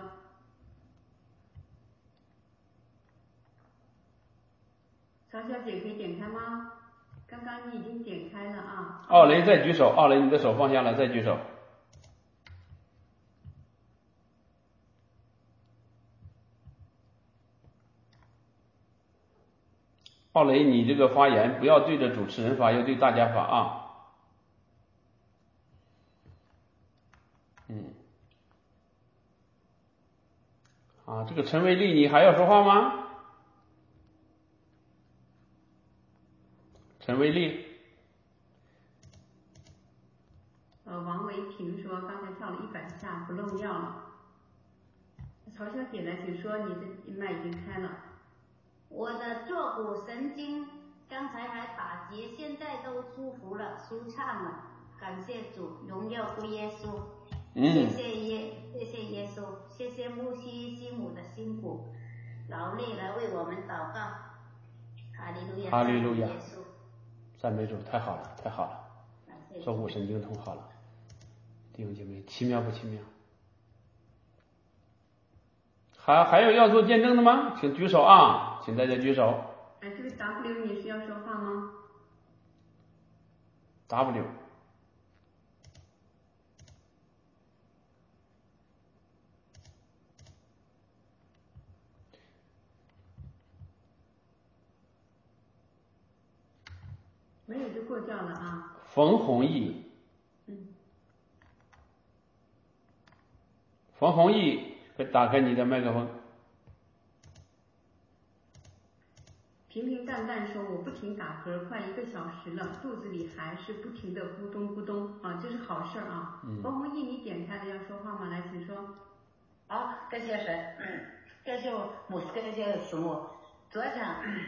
曹小姐可以点开吗？刚刚你已经点开了啊。 奥雷再举手，奥雷你的手放下了，再举手。奥雷，你这个发言不要对着主持人发，要对大家发啊。嗯。啊，这个陈维丽，你还要说话吗？陈维丽。 呃，王维平说刚才跳了一百下不漏尿了。曹小姐来，请说，你的麦已经开了。 我的坐骨神经刚才还打结，现在都舒服了，舒畅了，感谢主，荣耀归耶稣。 嗯， 谢谢耶，谢谢耶稣，谢谢木西西姆的辛苦劳累来为我们祷告。哈利路亚， 哈利路亚， 耶稣， 赞美主，太好了，太好了，坐骨神经通好了，弟兄姐妹，奇妙不奇妙？还还有要做见证的吗？请举手啊，请大家举手。 哎，这个 W 你是要说话吗 ？W。 没有就过掉了啊。 冯弘毅。 嗯。 冯弘毅，打开你的麦克风。 平平淡淡说，我不停打嗝，快一个小时了，肚子里还是不停的咕咚咕咚啊，这是好事啊。 嗯。 冯弘毅，你点开了要说话吗？来，请说。 好，感谢神，感谢牧师，感谢师母。昨天，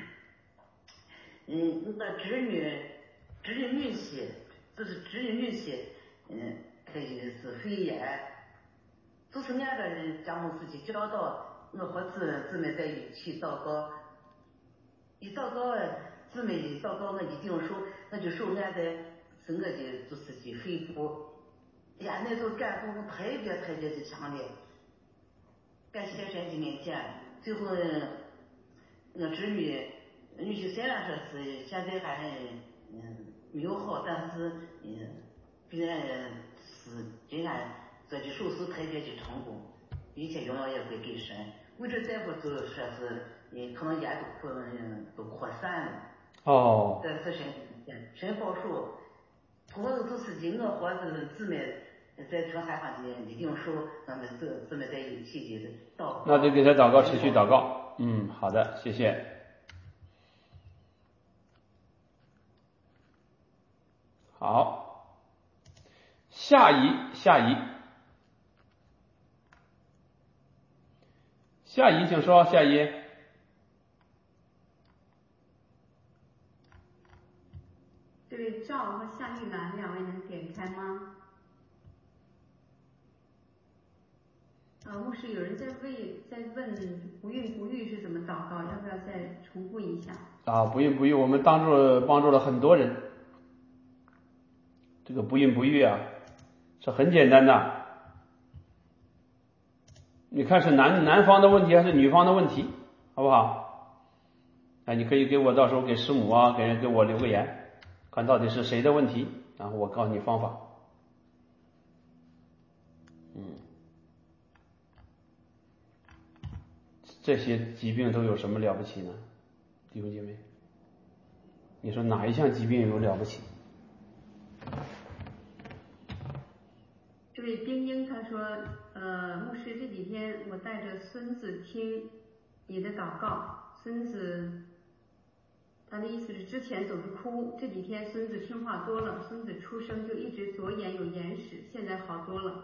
嗯，那个侄女，侄女女婿，就是侄女女婿，嗯，可以是肺炎，就是两个人将牧师去找到，我和姊姊妹在一起祷告，一祷告，姊妹一祷告，我一定说，我就说俺的是我的就是的肺部，呀，那种感动特别特别的强烈。感谢神今天见，最后我侄女女婿虽然说是现在还嗯没有好，但是嗯虽然是今天做的手术特别的成功，一切荣耀也归给神。为这大夫就说是嗯可能烟都扩嗯都扩散了。 哦。 这是神神保守，我就是今我和这个姊妹。在这海上的一定说，咱们姊姊妹在一起的祷告。 那就给他祷告，持续祷告。嗯，好的，谢谢。好，下一下一下一，请说，下一。 这位赵和夏玉兰两位能点开吗？啊，牧师，有人在问，在问不孕不育是怎么祷告，要不要再重复一下？ 啊，不孕不育，我们帮助帮助了很多人， 这个不孕不育啊，是很简单的。你看是男男方的问题还是女方的问题，好不好？哎，你可以给我到时候给师母啊，给给我留个言，看到底是谁的问题，然后我告诉你方法。嗯，这些疾病都有什么了不起呢？弟兄姐妹，你说哪一项疾病有了不起？ 这位冰英他说，呃，牧师这几天我带着孙子听你的祷告，孙子他的意思是之前总是哭，这几天孙子听话多了，孙子出生就一直左眼有眼屎，现在好多了。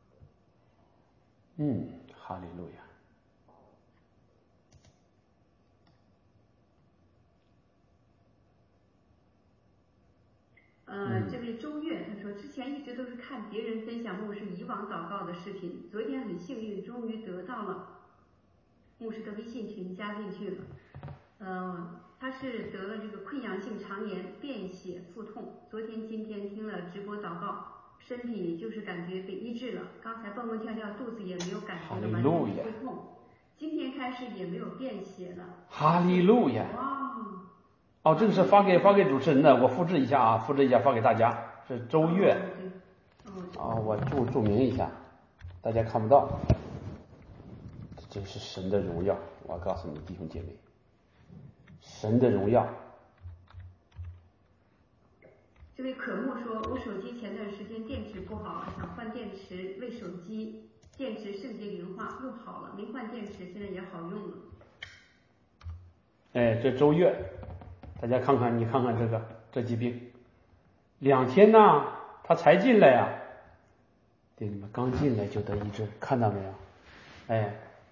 嗯，哈利路亚。 呃，这位周月他说，之前一直都是看别人分享牧师以往祷告的视频，昨天很幸运，终于得到了牧师的微信群加进去了。呃，他是得了这个溃疡性肠炎，便血腹痛。昨天、今天听了直播祷告，身体就是感觉被医治了。刚才蹦蹦跳跳，肚子也没有感觉了，完全不会痛。今天开始也没有便血了。 哈利路亚！ 哇！ 哦，这个是发给发给主持人的，我复制一下啊，复制一下发给大家。是周月。啊、哦，我注注明一下，大家看不到。这是神的荣耀，我告诉你弟兄姐妹，神的荣耀。 这位可木说，我手机前段时间电池不好了，想换电池，为手机电池圣洁零化又好了，没换电池，现在也好用了。 哎，这周月，大家看看，你看看这个这疾病，两天呐，他才进来呀，弟兄们刚进来就得医治，看到没有？哎，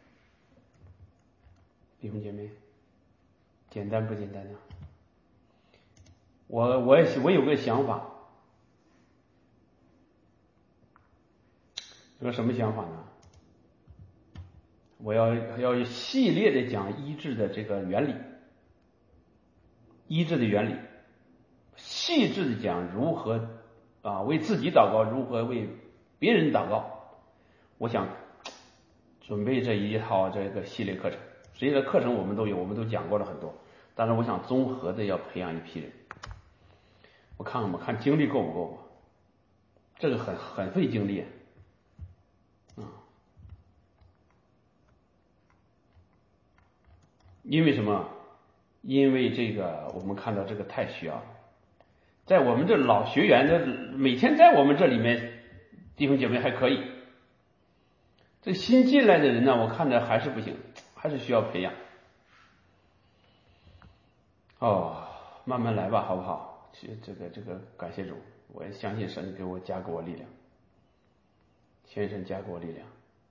弟兄姐妹，简单不简单呢？我我也我有个想法，有个什么想法呢？我要要系列的讲医治的这个原理，医治的原理，细致的讲如何啊为自己祷告，如何为别人祷告。我想准备这一套这个系列课程，实际的课程我们都有，我们都讲过了很多，但是我想综合的要培养一批人。我看看我看精力够不够吧，这个很很费精力啊。嗯，因为什么？因为这个我们看到这个太需要了，在我们这老学员的每天在我们这里面，弟兄姐妹还可以，这新进来的人呢，我看着还是不行，还是需要培养。哦，慢慢来吧，好不好？这个这个感谢主，我也相信神给我加给我力量，先生加给我力量，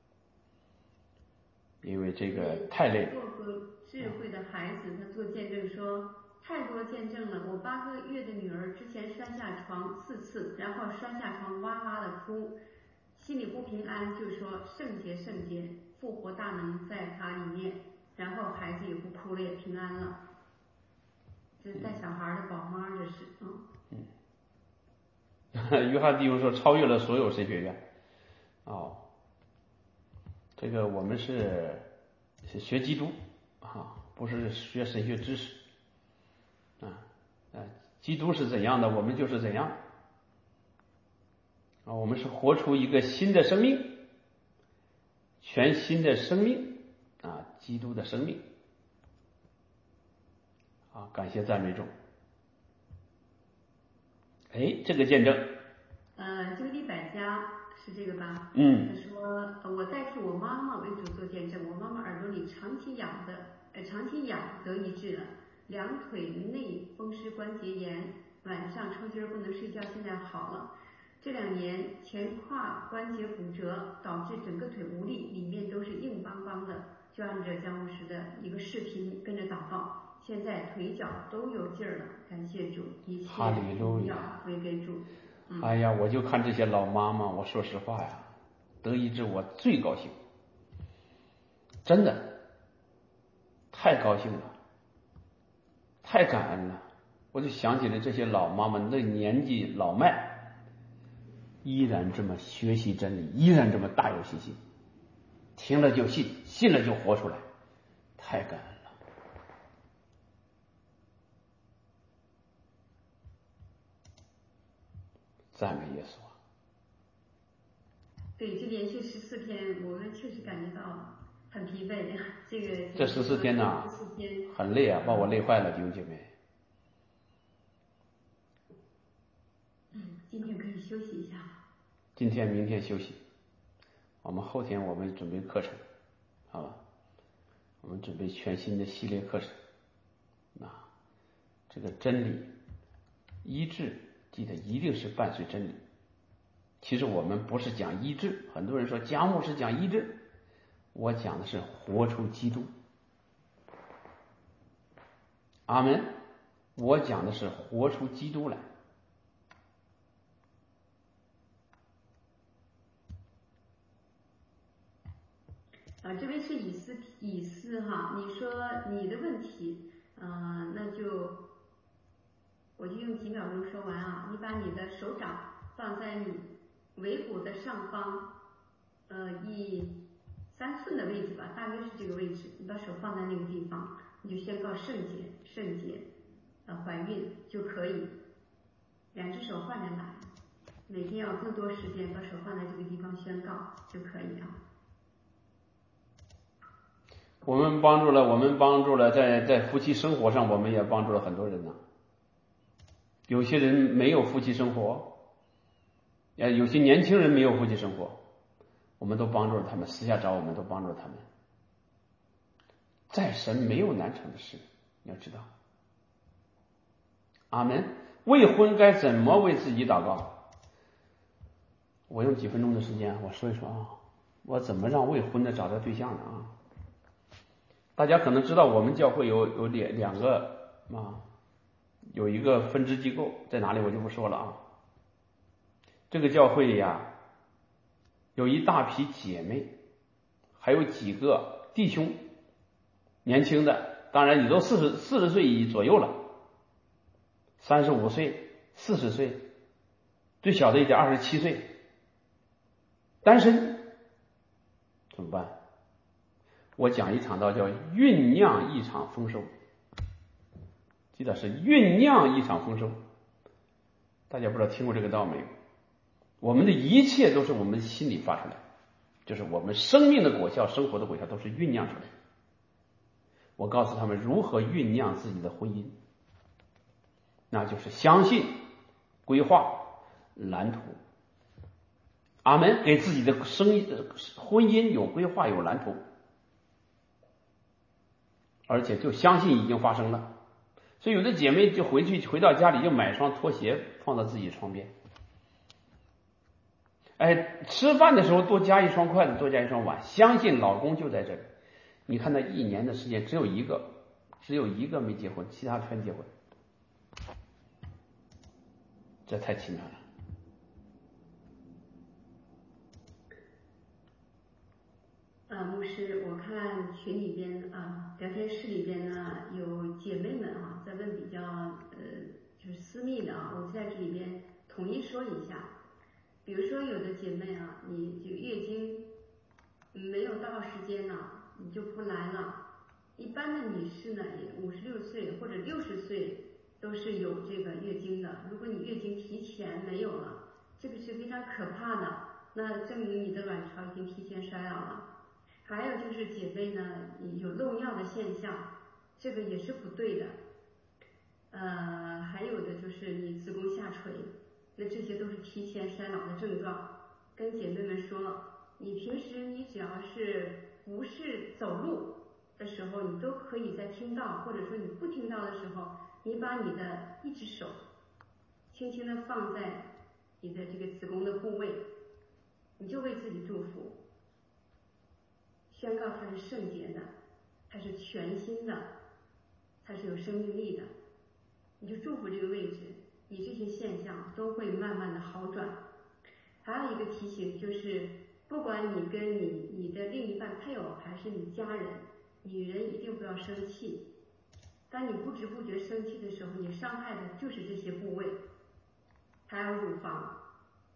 因为这个太累了。 做个智慧的孩子，他做见证说，太多见证了。我八个月的女儿之前摔下床四次，然后摔下床哇哇的哭，心里不平安，就说圣洁圣洁，复活大能在她里面，然后孩子也不哭了，也平安了。这是带小孩的宝妈，这是嗯。 嗯。约翰弟兄说超越了所有神学院。哦，这个我们是是学基督啊，不是学神学知识啊啊，基督是怎样的，我们就是怎样啊，我们是活出一个新的生命，全新的生命啊，基督的生命啊，感谢赞美主。哎，这个见证， 呃，这个李百家是这个吧？ 嗯。 他说，呃，我代替我妈妈为主做见证，我妈妈耳朵里长期痒的，呃，长期痒得医治了，两腿内风湿关节炎，晚上抽筋不能睡觉，现在好了。这两年前胯关节骨折，导致整个腿无力，里面都是硬邦邦的，就按着姜牧师的一个视频跟着祷告，现在腿脚都有劲儿了，感谢主，一切荣耀归给主。嗯、 哎呀，我就看这些老妈妈，我说实话呀，得医治我最高兴，真的太高兴了，太感恩了。我就想起了这些老妈妈那年纪老迈， 依然这么学习真理，依然这么大有信心，听了就信，信了就活出来，太感恩了。赞美耶稣啊！ 对，这连续十四天，我们确实感觉到很疲惫。这个这十四天呢、啊，很累啊，把我累坏了，弟兄姐妹。 嗯，今天可以休息一下。 今天、明天休息，我们后天我们准备课程，好吧？我们准备全新的系列课程。啊，这个真理医治，记得一定是伴随真理。其实我们不是讲医治，很多人说姜牧师讲医治，我讲的是活出基督。阿门。我讲的是活出基督来。 啊，这边是以斯以斯哈，你说你的问题，呃，那就我就用几秒钟说完啊。你把你的手掌放在你尾骨的上方，呃，一三寸的位置吧，大约是这个位置。你把手放在那个地方，你就宣告圣洁，圣洁，呃，怀孕就可以。两只手换着来，每天要更多时间把手放在这个地方宣告就可以啊。 我们帮助了，我们帮助了，在在夫妻生活上，我们也帮助了很多人呢。有些人没有夫妻生活，呃，有些年轻人没有夫妻生活，我们都帮助了他们，私下找我们都帮助了他们。在神没有难成的事，你要知道。阿门。未婚该怎么为自己祷告？我用几分钟的时间，我说一说啊，我怎么让未婚的找到对象呢啊？大家可能知道，我们教会有有两两个啊，有一个分支机构在哪里，我就不说了啊。这个教会呀，有一大批姐妹，还有几个弟兄，年轻的，当然你都四十四十岁左右了，三十五岁、四十岁，最小的一点二十七岁，单身，怎么办？我讲一场道叫酝酿一场丰收，记得是酝酿一场丰收。大家不知道听过这个道没有？我们的一切都是我们心里发出来，就是我们生命的果效、生活的果效都是酝酿出来的。我告诉他们如何酝酿自己的婚姻，那就是相信、规划、蓝图。阿门。给自己的生婚姻有规划、有蓝图。而且就相信已经发生了，所以有的姐妹就回去回到家里就买双拖鞋放到自己床边，哎，吃饭的时候多加一双筷子，多加一双碗，相信老公就在这里。你看那一年的时间，只有一个，只有一个没结婚，其他全结婚，这太奇妙了。 呃，牧师，我看群里边啊、呃，聊天室里边呢有姐妹们啊在问比较呃就是私密的啊，我在这里边统一说一下。比如说有的姐妹啊，你这个月经没有到时间呢、啊，你就不来了。一般的女士呢，五十六岁或者六十岁都是有这个月经的。如果你月经提前没有了，这个是非常可怕的，那证明你的卵巢已经提前衰老了。还有就是姐妹呢有漏尿的现象，这个也是不对的。呃，还有的就是你子宫下垂，那这些都是提前衰老的症状。跟姐妹们说，你平时你只要是不是走路的时候，你都可以在听到，或者说你不听到的时候，你把你的一只手轻轻的放在你的这个子宫的部位，你就为自己祝福。宣告它是圣洁的，它是全新的，它是有生命力的，你就祝福这个位置，你这些现象都会慢慢的好转。还有一个提醒就是，不管你跟你你的另一半配偶还是你家人，女人一定不要生气。当你不知不觉生气的时候，你伤害的就是这些部位，还有乳房，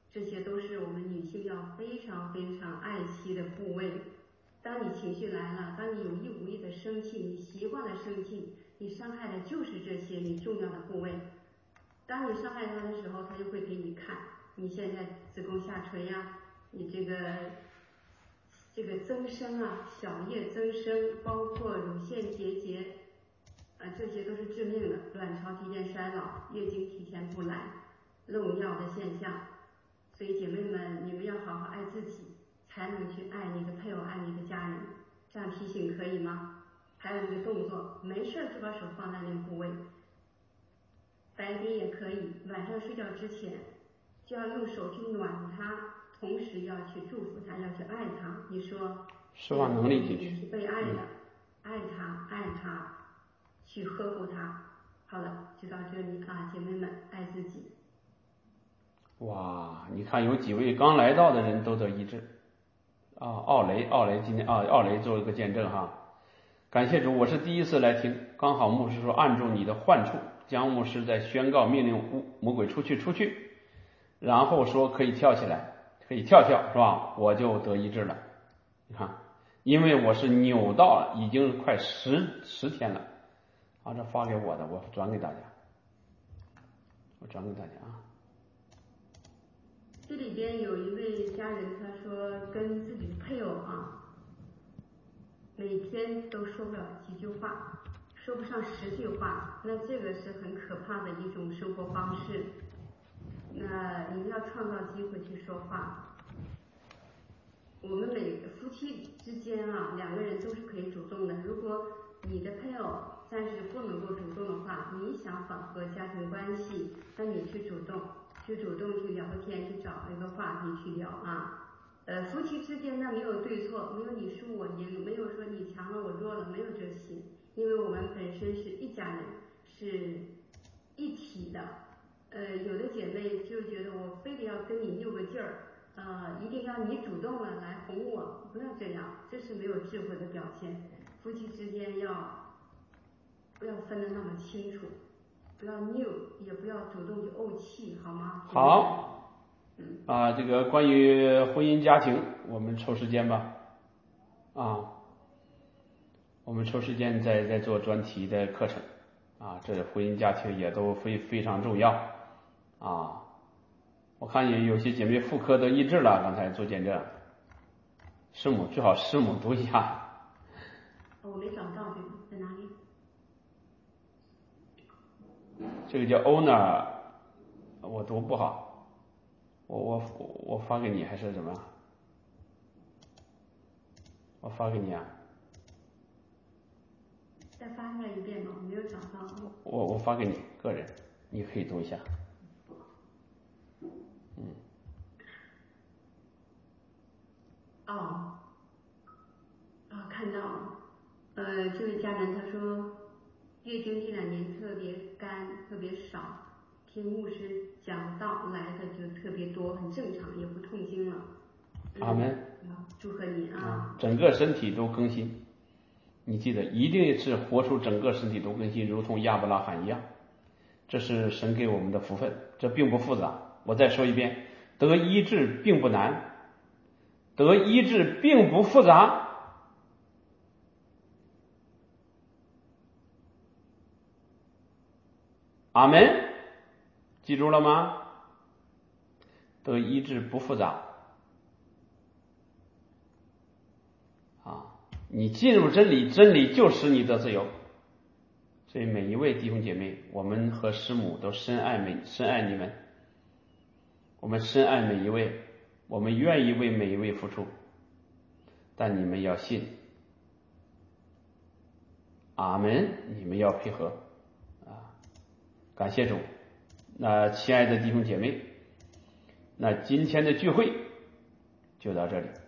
这些都是我们女性要非常非常爱惜的部位。当你情绪来了，当你有意无意的生气，你习惯了生气，你伤害的就是这些你重要的部位。当你伤害它的时候，它就会给你看，你现在子宫下垂呀、啊，你这个这个增生啊，小叶增生，包括乳腺结节啊，这些都是致命的。卵巢提前衰老，月经提前不来，漏尿的现象。所以姐妹们，你们要好好爱自己，才能去爱你的配偶，爱你的家人。这样提醒可以吗？还有一个动作，没事就把手放在那个部位，白天也可以，晚上睡觉之前就要用手去暖它，同时要去祝福它，要去爱它。你说释放能力进去， 你是被爱的，嗯、爱它，爱它，去呵护它。好了，就到这里啊，姐妹们，爱自己。 哇，你看有几位刚来到的人都得医治啊！奥雷，奥雷今天啊，奥雷做了个见证哈，感谢主，我是第一次来听，刚好牧师说按住你的患处，江牧师在宣告命令魔鬼出去出去，然后说可以跳起来，可以跳跳是吧？我就得医治了。你看，因为我是扭到了，已经快十十天了啊，这发给我的，我转给大家，我转给大家啊。 这里边有一位家人，他说跟自己的配偶啊，每天都说不了几句话，说不上十句话，那这个是很可怕的一种生活方式。那你们要创造机会去说话。我们每个夫妻之间啊，两个人都是可以主动的。如果你的配偶暂时不能够主动的话，你想缓和家庭关系，那你去主动。去主动去聊个天，去找一个话题去聊啊。呃，夫妻之间呢没有对错，没有你输我赢，没有说你强了我弱了，没有这些，因为我们本身是一家人，是一体的。呃，有的姐妹就觉得我非得要跟你拗个劲儿，呃，一定要你主动了来哄我，不要这样，这是没有智慧的表现。夫妻之间要不要分得那么清楚？不要拗，也不要主动去怄气，好吗？ 好，嗯啊，这个关于婚姻家庭，我们抽时间吧，啊，我们抽时间再再做专题的课程，啊，这婚姻家庭也都非非常重要，啊，我看有有些姐妹妇科都医治了，刚才做见证，师母最好师母读一下。 我没找到这个在哪里？ 这个叫 owner， 我读不好，我我我发给你还是怎么样？我发给你啊。 再发出来一遍吧，我没有找到。 我我发给你个人，你可以读一下。嗯。 哦，啊，看到了。呃，这位家人他说，月经这两年特别干，特别少，听牧师讲道来的就特别多，很正常，也不痛经了。 阿门。 啊，祝贺你啊！ 啊，整个身体都更新，你记得一定是活出整个身体都更新，如同亚伯拉罕一样，这是神给我们的福分，这并不复杂。我再说一遍，得医治并不难，得医治并不复杂。阿门，记住了吗？得医治不复杂啊！你进入真理，真理就使你得自由。所以每一位弟兄姐妹，我们和师母都深爱每深爱你们，我们深爱每一位，我们愿意为每一位付出，但你们要信，阿门！你们要配合啊！感谢主。那亲爱的弟兄姐妹，那今天的聚会就到这里。